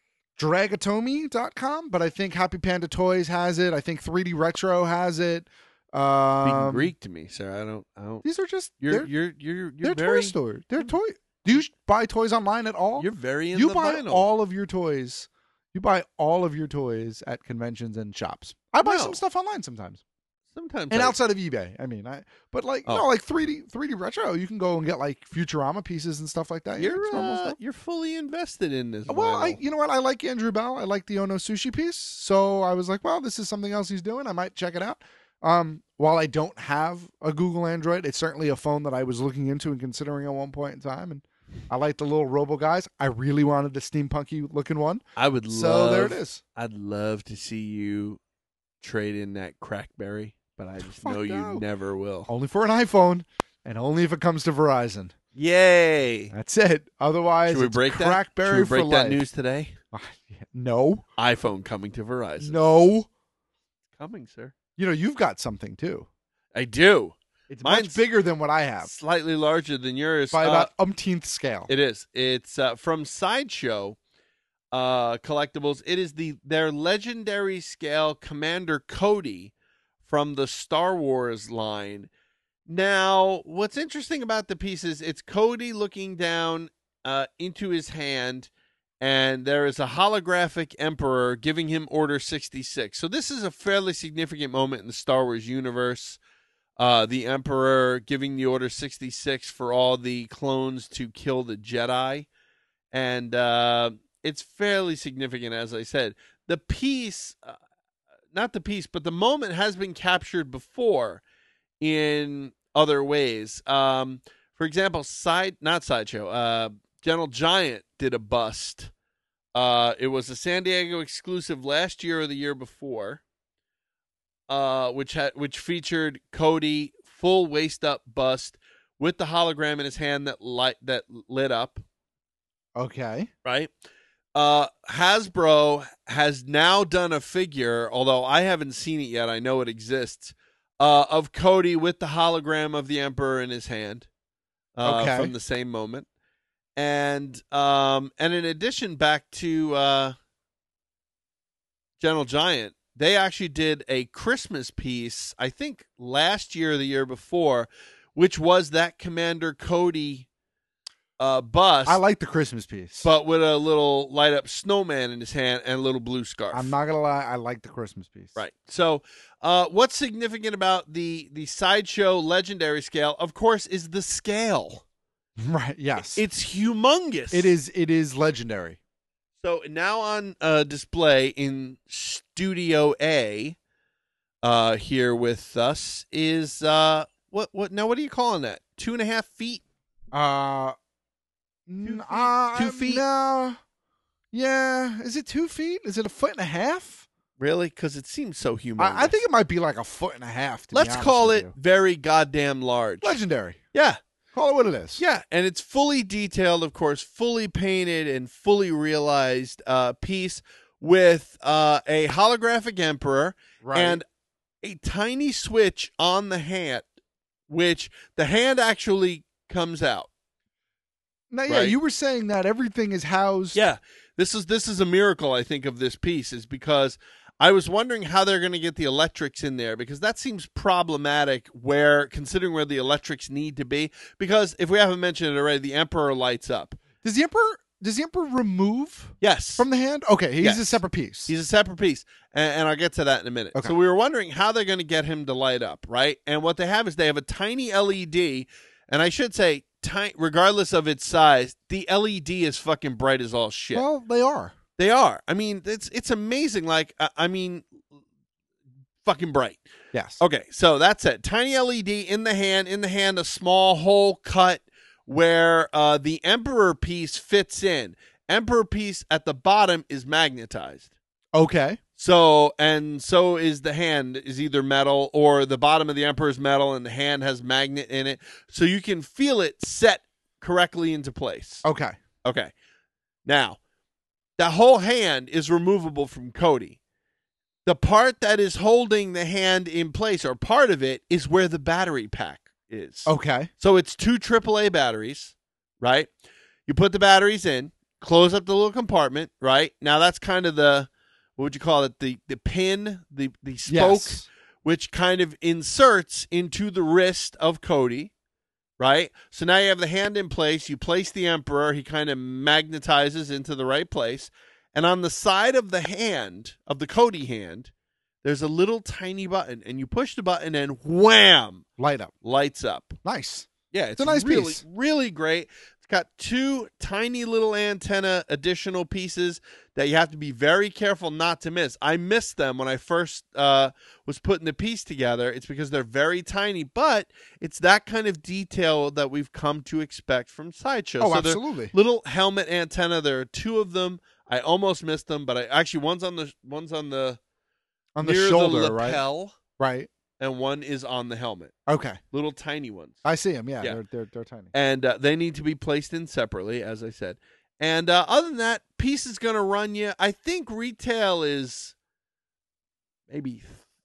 Dragatomi.com, but I think Happy Panda Toys has it. I think 3D Retro has it. Speaking Greek to me, sir. I don't. These are just You're they're very, toy stores. They're toy. Do you buy toys online at all? You're very in You the buy vinyl. all of your toys. You buy all of your toys at conventions and shops. I buy some stuff online sometimes. Sometimes And outside of eBay. I mean, but like 3D Retro, you can go and get like Futurama pieces and stuff like that. You're fully invested in this. Well, vinyl. you know what? I like Andrew Bell. I like the Ono Sushi piece. So I was like, well, this is something else he's doing. I might check it out. While I don't have a Google Android, it's certainly a phone that I was looking into and considering at one point in time. And I like the little robo guys. I really wanted the steampunky looking one. I would So love. there it is. I'd love to see you trade in that Crackberry, but I just know no. you never will. Only for an iPhone and only if it comes to Verizon. Yay! That's it. Otherwise, Should we it's break that? Crackberry Should we break for that life. news today? No. iPhone coming to Verizon. No. Coming, sir. You know, you've got something too. I do. It's Mine's much bigger than what I have. Slightly larger than yours. By about umpteenth scale. It is. It's from Sideshow Collectibles. It is their legendary scale Commander Cody from the Star Wars line. Now, what's interesting about the piece is it's Cody looking down into his hand, and there is a holographic Emperor giving him Order 66. So this is a fairly significant moment in the Star Wars universe. The Emperor giving the Order 66 for all the clones to kill the Jedi. And it's fairly significant, as I said. The piece, not the piece, but the moment has been captured before in other ways. For example, Gentle Giant did a bust. It was a San Diego exclusive last year or the year before which featured Cody full waist up bust with the hologram in his hand that lit up. Okay. Right. Hasbro has now done a figure, although I haven't seen it yet. I know it exists, of Cody with the hologram of the Emperor in his hand. From the same moment. And in addition, back to Gentle Giant, they actually did a Christmas piece, I think last year or the year before, which was that Commander Cody bust. I like the Christmas piece. But with a little light up snowman in his hand and a little blue scarf. I'm not going to lie, I like the Christmas piece. Right. So what's significant about the Sideshow Legendary scale, of course, is the scale. Right, yes. It's humongous. It is legendary. So now on display in Studio A here with us is what are you calling that? 2.5 feet? 2 feet? No. Yeah. Is it 2 feet? Is it 1.5 feet? Really? Because it seems so humongous. I think it might be like 1.5 feet. Let's call it very goddamn large. Legendary. Yeah. Call it what it is. Yeah, and it's fully detailed, of course, fully painted and fully realized piece with a holographic Emperor and a tiny switch on the hand, which the hand actually comes out. Now, yeah, you were saying that everything is housed. Yeah, this is a miracle, I think, of this piece, is because I was wondering how they're going to get the electrics in there, because that seems problematic considering where the electrics need to be. Because if we haven't mentioned it already, the Emperor lights up. Does the Emperor remove? Yes. From the hand? Okay, he's a separate piece. He's a separate piece, and I'll get to that in a minute. Okay. So we were wondering how they're going to get him to light up, right? And what they have is they have a tiny LED, and I should say, regardless of its size, the LED is fucking bright as all shit. Well, they are. They are. I mean, it's amazing. Like, fucking bright. Yes. Okay, so that's it. Tiny LED in the hand, a small hole cut where the Emperor piece fits in. Emperor piece at the bottom is magnetized. Okay. So is the hand, is either metal, or the bottom of the Emperor is metal and the hand has magnet in it. So you can feel it set correctly into place. Okay. Okay. Now, the whole hand is removable from Cody. The part that is holding the hand in place, or part of it, is where the battery pack is. Okay. So it's 2 AAA batteries, right? You put the batteries in, close up the little compartment, right? Now that's kind of the, what would you call it? The pin, the spoke, yes, which kind of inserts into the wrist of Cody. Right? So now you have the hand in place. You place the Emperor. He kind of magnetizes into the right place. And on the side of the hand, of the Cody hand, there's a little tiny button. And you push the button and wham! Lights up. Nice. Yeah, it's a nice really, piece. Really great. It's got 2 tiny little antenna additional pieces that you have to be very careful not to miss. I missed them when I first was putting the piece together. It's because they're very tiny, but it's that kind of detail that we've come to expect from Sideshow. Oh, so absolutely. Little helmet antenna. There are 2 of them. I almost missed them, but one's on the near shoulder, the lapel, right? And one is on the helmet. Okay. Little tiny ones. I see them, yeah. They're tiny. And they need to be placed in separately, as I said. And other than that, piece is going to run you, I think retail is maybe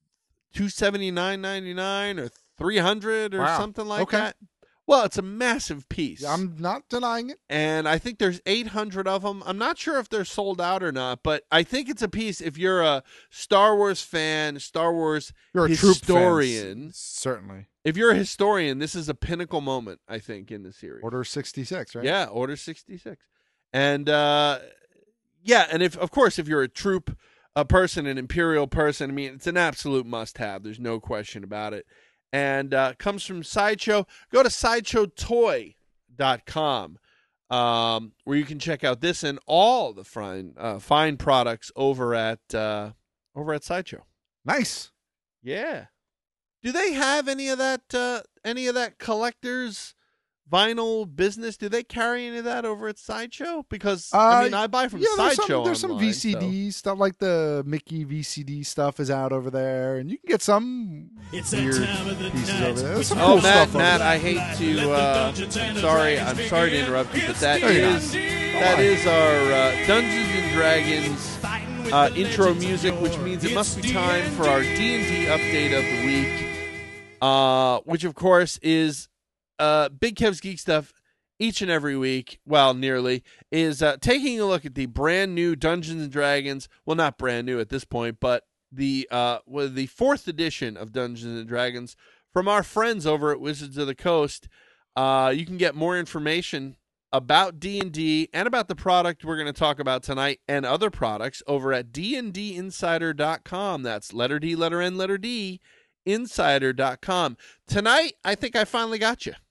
$279.99 or $300 or something like that. Well, it's a massive piece. I'm not denying it. And I think there's 800 of them. I'm not sure if they're sold out or not, but I think it's a piece. If you're a Star Wars fan, Star Wars historian, certainly. If you're a historian, this is a pinnacle moment, I think, in the series. Order 66, right? Yeah, Order 66. And yeah, and if you're a troop, a person, an Imperial person, I mean, it's an absolute must-have. There's no question about it. And comes from Sideshow. Go to sideshowtoy.com, where you can check out this and all the fine products over at Sideshow. Nice. Yeah. Do they have any of that collector's vinyl business, do they carry any of that over at Sideshow? Because I buy from Sideshow. There's some online, VCD stuff, like the Mickey VCD stuff is out over there, and you can get some weird pieces over there. There's some cool stuff over Matt, there. I hate to. I'm sorry to interrupt you, but that is our Dungeons and Dragons intro music, which means it must be time for our D&D update of the week, which of course is Big Kev's Geek Stuff each and every week, well, nearly, is taking a look at the brand new Dungeons and Dragons. Well, not brand new at this point, but the 4th edition of Dungeons and Dragons from our friends over at Wizards of the Coast. You can get more information about D&D and about the product we're going to talk about tonight and other products over at dndinsider.com. That's letter D, letter N, letter D, insider.com. Tonight, I think I finally got you.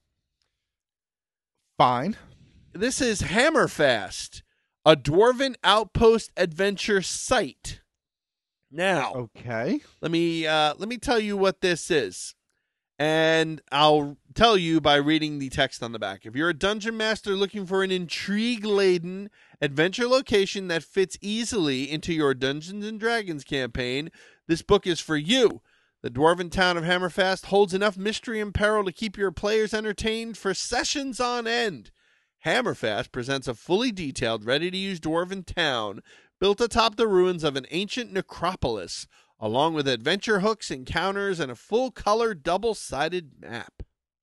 Fine. This is Hammerfast, a Dwarven Outpost adventure site. Now, okay, let me tell you what this is, and I'll tell you by reading the text on the back. If you're a dungeon master looking for an intrigue-laden adventure location that fits easily into your Dungeons and Dragons campaign, this book is for you. The dwarven town of Hammerfast holds enough mystery and peril to keep your players entertained for sessions on end. Hammerfast presents a fully detailed, ready-to-use dwarven town built atop the ruins of an ancient necropolis, along with adventure hooks, encounters, and a full-color, double-sided map.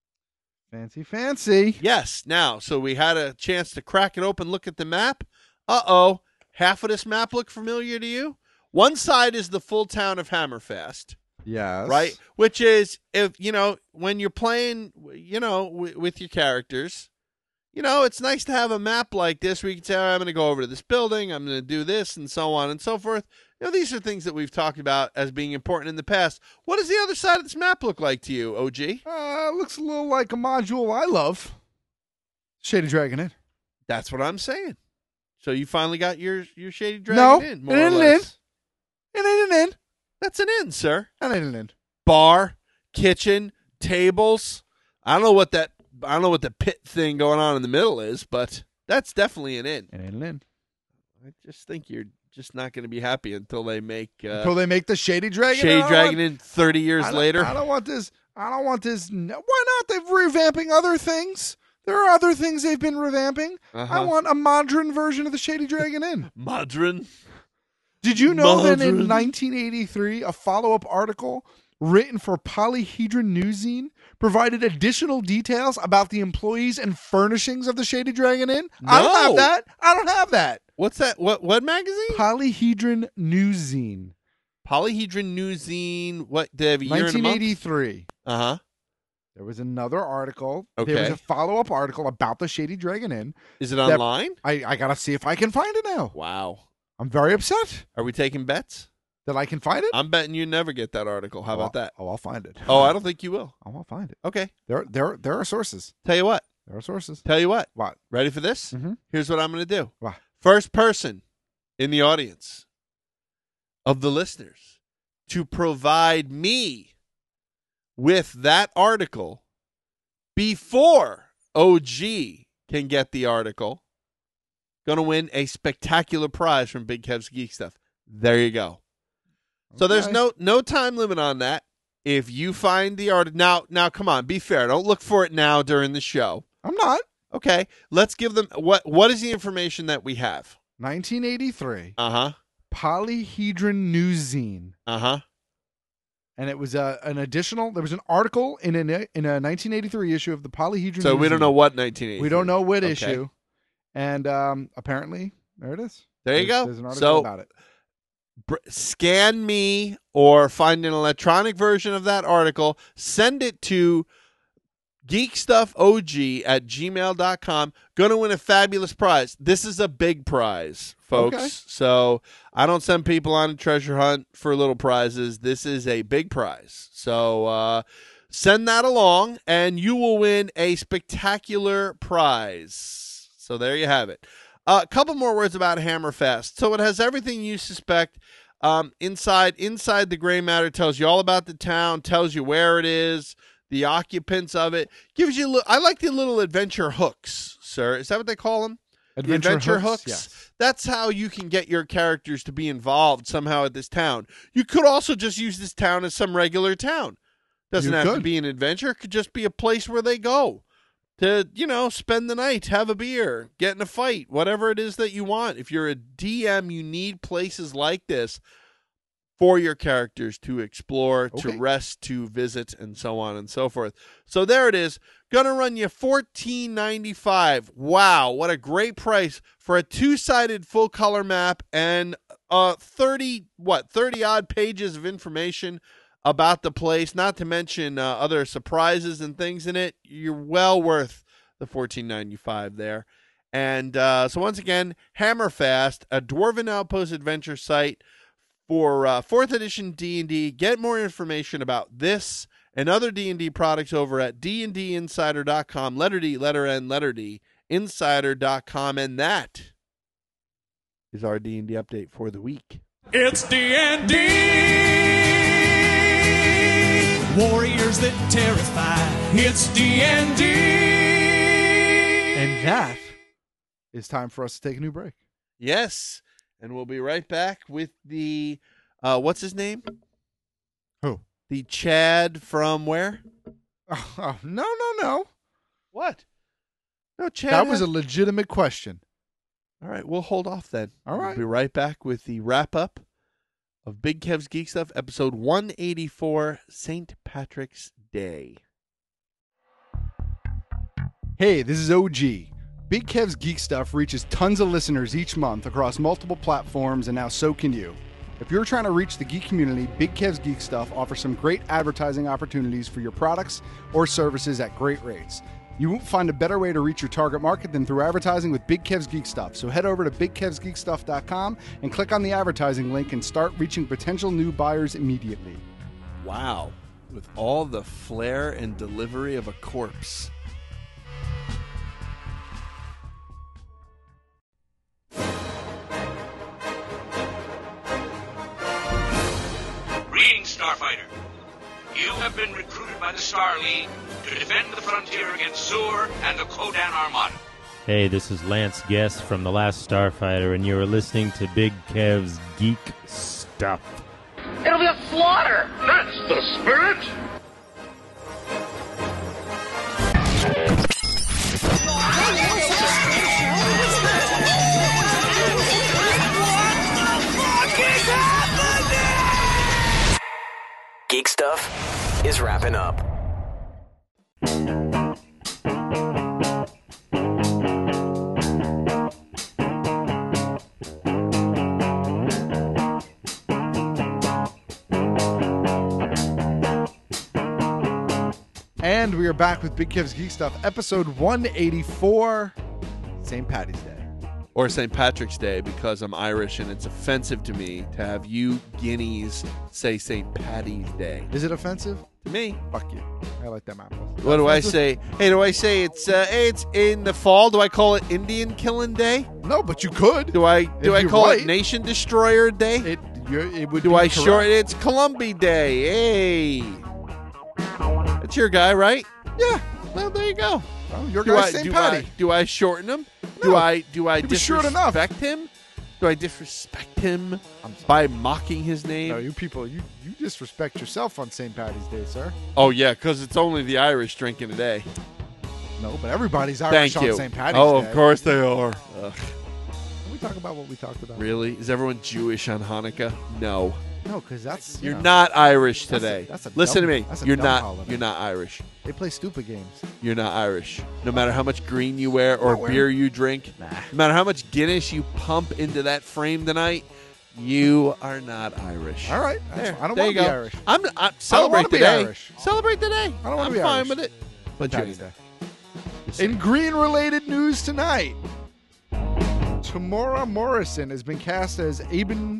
Fancy. Yes. Now, so we had a chance to crack it open, look at the map. Uh-oh. Half of this map look familiar to you? One side is the full town of Hammerfast. Yes. Right? Which is, if when you're playing, with your characters, it's nice to have a map like this where you can say, I'm going to go over to this building, I'm going to do this, and so on and so forth. These are things that we've talked about as being important in the past. What does the other side of this map look like to you, OG? Looks a little like a module I love. Shady Dragon Inn. That's what I'm saying. So you finally got your Shady Dragon Inn, more or less. It ain't an inn. That's an inn, sir. That ain't an inn. Bar, kitchen, tables. I don't know what the pit thing going on in the middle is, but that's definitely an inn. It ain't an inn. I just think you're just not going to be happy until they make the Shady Dragon. Shady Dragon Inn 30 years later. I don't want this. Why not? They're revamping other things. There are other things they've been revamping. I want a modern version of the Shady Dragon Inn. Modern. Did you know that in 1983, a follow-up article written for Polyhedron Newsine provided additional details about the employees and furnishings of the Shady Dragon Inn? No. I don't have that. What's that? What magazine? Polyhedron Newsine. Polyhedron Newsine. What? They have a year 1983. Uh-huh. There was another article. Okay. There was a follow-up article about the Shady Dragon Inn. Is it online? I got to see if I can find it now. Wow. I'm very upset. Are we taking bets? That I can find it? I'm betting you never get that article. How about that? Oh, I'll find it. Oh, I don't think you will. I'll find it. Okay. There are sources. Tell you what. There are sources. Tell you what. What? Ready for this? Mm-hmm. Here's what I'm going to do. What? First person in the audience of the listeners to provide me with that article before OG can get the article, going to win a spectacular prize from Big Kev's Geek Stuff. There you go. Okay. So there's no time limit on that. If you find the article now, come on, be fair. Don't look for it now during the show. I'm not. Okay, let's give them what is the information that we have? 1983. Uh-huh. Polyhedron Newsine. Uh-huh. And it was an additional. There was an article in a 1983 issue of the Polyhedron. So Newsine. we don't know what 1983. We don't know what issue. And apparently, there it is. There you go. There's an article about it. Scan me or find an electronic version of that article. Send it to geekstuffog@gmail.com. Going to win a fabulous prize. This is a big prize, folks. Okay. So I don't send people on a treasure hunt for little prizes. This is a big prize. So send that along, and you will win a spectacular prize. So there you have it. A couple more words about Hammerfest. So it has everything you suspect. Inside the gray matter tells you all about the town, tells you where it is, the occupants of it. Gives you. I like the little adventure hooks, sir. Is that what they call them? Adventure hooks? Yes. That's how you can get your characters to be involved somehow at this town. You could also just use this town as some regular town. Doesn't have to be an adventure. It could just be a place where they go to, spend the night, have a beer, get in a fight, whatever it is that you want. If you're a DM, you need places like this for your characters to explore, to rest, to visit, and so on and so forth. So there it is. Gonna run you $14.95. Wow, what a great price for a 2-sided full color map and 30 odd pages of information about the place, not to mention other surprises and things in it. You're well worth the $14.95 there. And so once again, Hammerfast, a Dwarven Outpost adventure site for 4th edition D&D. Get more information about this and other D&D products over at dndinsider.com, letter D, letter N, letter D, insider.com. And that is our D&D update for the week. It's D&D, warriors that terrify. It's D&D. And that is time for us to take a new break. Yes. And we'll be right back with the, what's his name? Who? The Chad from where? Oh, no. What? No, Chad. That was a legitimate question. All right, we'll hold off then. All right. We'll be right back with the wrap-up of Big Kev's Geek Stuff, episode 184, St. Patrick's Day. Hey, this is OG. Big Kev's Geek Stuff reaches tons of listeners each month across multiple platforms, and now so can you. If you're trying to reach the geek community, Big Kev's Geek Stuff offers some great advertising opportunities for your products or services at great rates. You won't find a better way to reach your target market than through advertising with Big Kev's Geek Stuff. So head over to BigKevsGeekStuff.com and click on the advertising link and start reaching potential new buyers immediately. Wow. With all the flair and delivery of a corpse. Greetings, Starfighter. You have been recruited by the Star League to defend the frontier against Zur and the Kodan Armada. Hey, this is Lance Guest from The Last Starfighter, and you're listening to Big Kev's Geek Stuff. It'll be a slaughter! That's the spirit! Geek Stuff is wrapping up. And we are back with Big Kev's Geek Stuff, episode 184, St. Paddy's Day. Or St. Patrick's Day, because I'm Irish and it's offensive to me to have you guineas say St. Paddy's Day. Is it offensive? To me. Fuck you. I like them apples. What do I say? Hey, do I say it's in the fall? Do I call it Indian Killing Day? No, but you could. Do I call it Nation Destroyer Day? It would. Do be I correct. short? It's Columbia Day. Hey, that's your guy, right? Yeah. Well, there you go. Well, your guy's St. Paddy. Do I shorten him? No, Do I he was short enough. disrespect him? Do I disrespect him by mocking his name? No, you people, you disrespect yourself on St. Paddy's Day, sir. Oh yeah, because it's only the Irish drinking today. No, but everybody's Irish Thank you. on St. Paddy's Oh, Day. of course they are. Ugh. Can we talk about what we talked about? Really? Is everyone Jewish on Hanukkah? No. No, because that's You're not Irish that's a- today. that's a Listen dumb- to me. that's a You're dumb not. holiday. You're not Irish. They play stupid games. You're not Irish. No matter how much green you wear or Not wearing- beer you drink, no matter how much Guinness you pump into that frame tonight, you are not Irish. All right. There, I don't there want you to be go. Irish. I'm wanna celebrate be today. Irish. Celebrate today. I don't want to be fine Irish. with it. But you Paddy's Day. In green-related news tonight, Tamora Morrison has been cast as Abin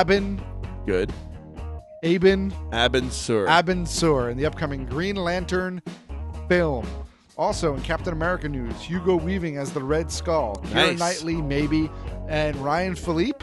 Sur in the upcoming Green Lantern film. Also, in Captain America news, Hugo Weaving as the Red Skull, Keira Nice. Knightley maybe, and Ryan Philippe.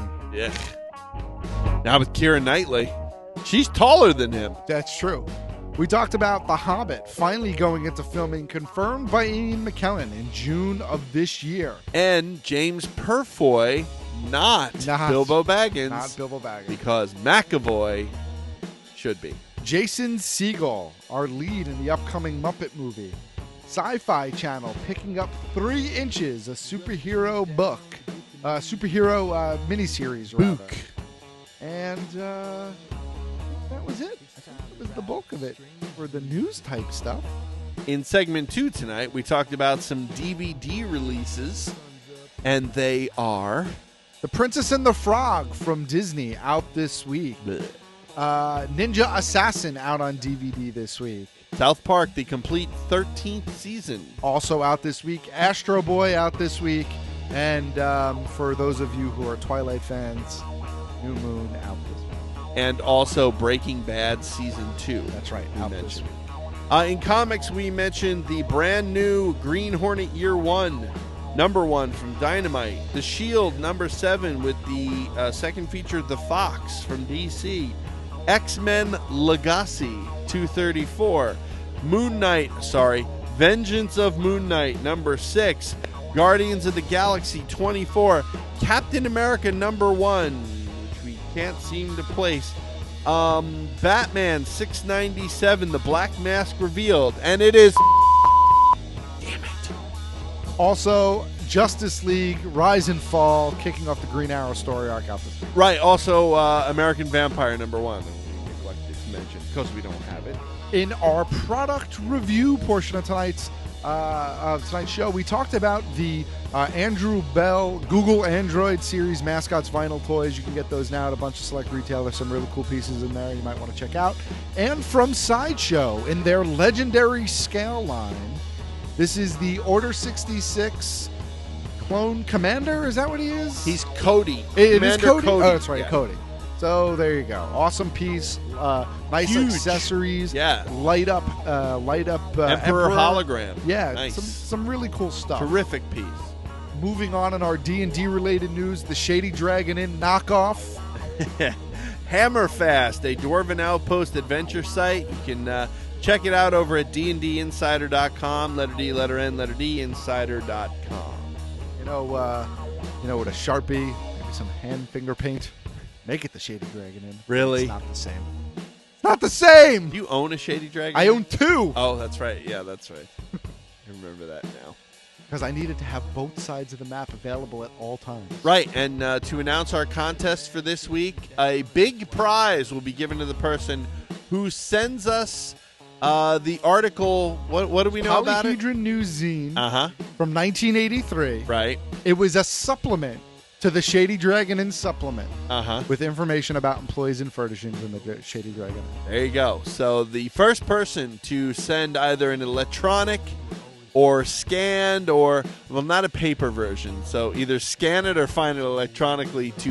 Yeah. Now with Keira Knightley, she's taller than him. That's true. We talked about The Hobbit finally going into filming, confirmed by Ian McKellen in June of this year. And James Purfoy, not Bilbo Baggins. Not Bilbo Baggins. Because McAvoy should be. Jason Segel, our lead in the upcoming Muppet movie. Sci-Fi Channel picking up 3 Inches, a superhero book. Superhero miniseries, rather. Book. And that was it. I think that was the bulk of it for the news type stuff. In segment 2 tonight, we talked about some DVD releases, and they are The Princess and the Frog from Disney out this week. Ninja Assassin out on DVD this week. South Park, the complete 13th season. Also out this week. Astro Boy out this week. And for those of you who are Twilight fans, New Moon out this week. And also Breaking Bad Season 2. That's right, out this week. In comics, we mentioned the brand new Green Hornet Year 1, number 1 from Dynamite. The Shield, number 7, with the second feature, The Fox from DC. X-Men Legacy, 234. Vengeance of Moon Knight, number 6. Guardians of the Galaxy, 24. Captain America, number 1, which we can't seem to place. Batman, 697, The Black Mask revealed. And it is... Damn it. Also, Justice League, Rise and Fall, kicking off the Green Arrow story arc out this week. Right, also American Vampire, number 1. We neglected to mention, because we don't have it. In our product review portion of tonight's show, we talked about the Andrew Bell Google Android series mascots vinyl toys. You can get those now at a bunch of select retailers. Some really cool pieces in there you might want to check out. And from Sideshow, in their legendary scale line, this is the Order 66 Clone Commander. Is that what he is? He's Cody. It is Cody? Cody. Oh, that's right, Yeah. Cody. So there you go. Awesome piece. Nice Huge. Accessories. Yeah. Light up. Emperor hologram. Yeah. Nice. Some really cool stuff. Terrific piece. Moving on in our D&D related news, the Shady Dragon Inn knockoff. Hammerfast, a Dwarven Outpost adventure site. You can check it out over at dndinsider.com. Letter D, letter N, letter D, insider.com. You know, with a Sharpie, maybe some hand finger paint. Make it the Shady Dragon Inn. Really? It's not the same. It's not the same! Do you own a Shady Dragon? I own 2! Oh, that's right. Yeah, that's right. I remember that now. Because I needed to have both sides of the map available at all times. Right, and to announce our contest for this week, a big prize will be given to the person who sends us the article. What do we know about it? Polyhedron News Zine from 1983. Right. It was a supplement to the Shady Dragon Inn supplement with information about employees and furnishings in the Shady Dragon Inn. There you go. So the first person to send either an electronic or scanned or, well, not a paper version, so either scan it or find it electronically to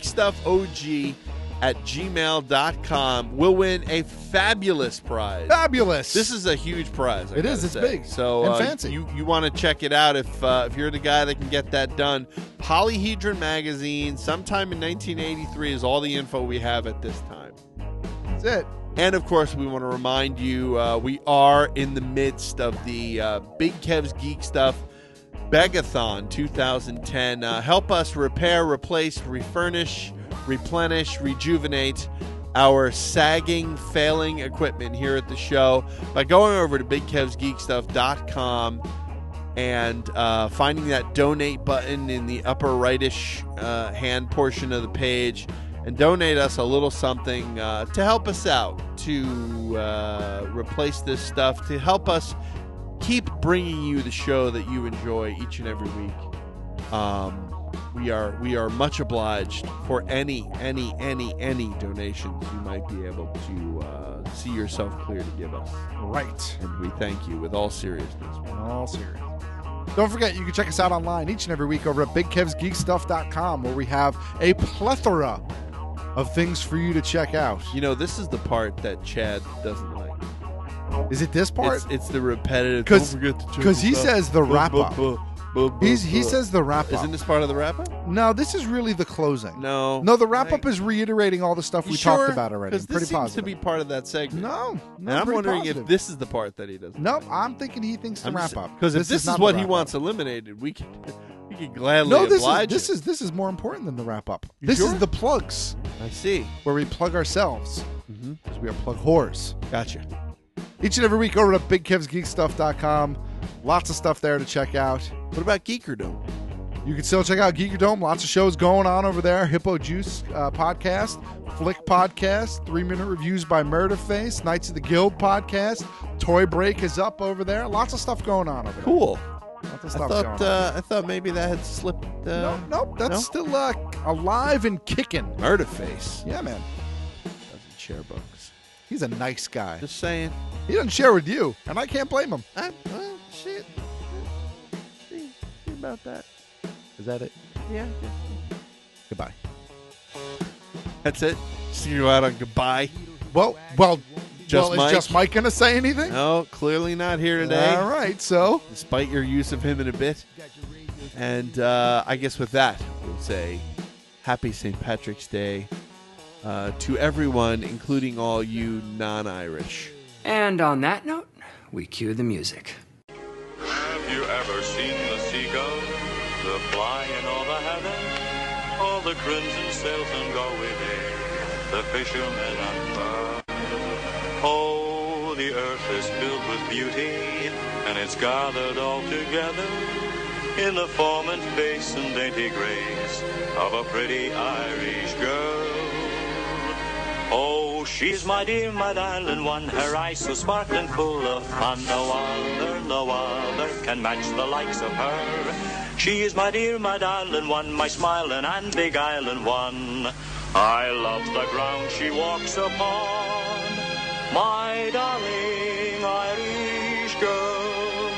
geekstufFog@gmail.com will win a fabulous prize. Fabulous! This is a huge prize. It is. It's big. So and fancy. You want to check it out if you're the guy that can get that done. Polyhedron Magazine, sometime in 1983 is all the info we have at this time. That's it. And, of course, we want to remind you we are in the midst of the Big Kev's Geek Stuff Begathon 2010. Help us repair, replace, refurnish, replenish, rejuvenate our sagging, failing equipment here at the show by going over to BigKevsGeekStuff.com and finding that donate button in the upper rightish hand portion of the page and donate us a little something to help us out, to replace this stuff, to help us keep bringing you the show that you enjoy each and every week. We are much obliged for any donations you might be able to see yourself clear to give us. Right. And we thank you with all seriousness. All serious. Don't forget, you can check us out online each and every week over at BigKevsGeekStuff.com, where we have a plethora of things for you to check out. You know, this is the part that Chad doesn't like. Is it this part? It's the repetitive. Because he says the wrap-up. He says the wrap up. Isn't this part of the wrap up? No, this is really the closing. No. No, the wrap up is reiterating all the stuff we talked about already. Because this Pretty seems positive. to be part of that segment. No, and I'm pretty wondering positive. if this is the part that he doesn't. No, I'm thinking he thinks the wrap up. Because if this is not what the he wrap wants up. eliminated, we can gladly No, oblige. this is more important than the wrap up. You This sure? is the plugs. I see. Where we plug ourselves. Because we are plug whores. Gotcha. Each and every week over at BigKevsGeekStuff.com. Lots of stuff there to check out. What about Geekerdome? You can still check out Geekerdome. Lots of shows going on over there. Hippo Juice podcast, Flick podcast, 3-minute reviews by Murderface, Knights of the Guild podcast. Toy Break is up over there. Lots of stuff going on over there. Cool. Lots of I stuff thought going on. I thought maybe that had slipped. Nope. That's still alive and kicking. Murderface. Yeah, man. Doesn't share books. He's a nice guy. Just saying. He doesn't share with you, and I can't blame him. Well, shit. See about that. Is that it? Yeah. Goodbye. That's it. See you out on goodbye. Well, Just is Mike? Just Mike going to say anything? No, clearly not here today. All right, so. Despite your use of him in a bit. And I guess with that, we'll say happy St. Patrick's Day to everyone, including all you non-Irish. And on that note, we cue the music. Have you ever seen the seagulls, the fly in all the heaven, all the crimson sails and Galway, the fishermen on fire? Oh, the earth is filled with beauty, and it's gathered all together in the form and face and dainty grace of a pretty Irish girl. Oh, she's my dear, my darling one, her eyes so sparkling full of fun. No other can match the likes of her. She is my dear, my darling one, my smiling and beguiling one. I love the ground she walks upon, my darling Irish girl.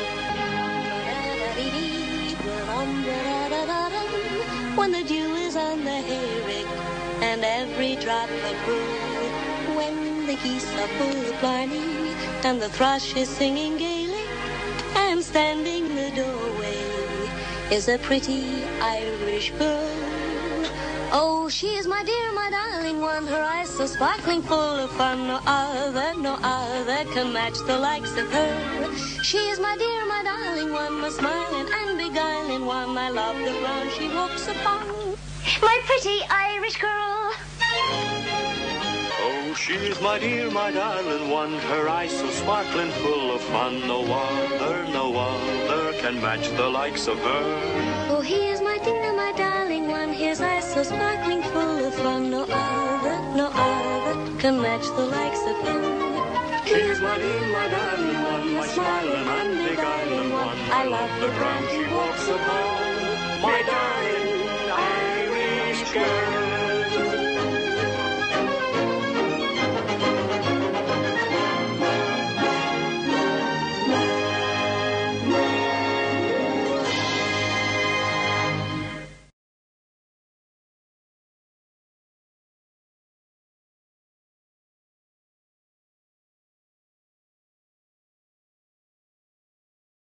When the dew is on the hayrick and every drop a brew, when the geese are full of blarney and the thrush is singing gaily, and standing in the doorway is a pretty Irish girl. Oh, she is my dear, my darling one, her eyes so sparkling full of fun. No other can match the likes of her. She is my dear, my darling one, my smiling and beguiling one. I love the ground she walks upon, my pretty Irish girl. Oh, she's my dear, my darling one, her eyes so sparkling full of fun. No other can match the likes of her. Oh, he is my dear, my darling one, his eyes so sparkling full of fun. No other can match the likes of him. She is my dear, my darling one, my smiling and beguiling one. I love the ground she walks upon.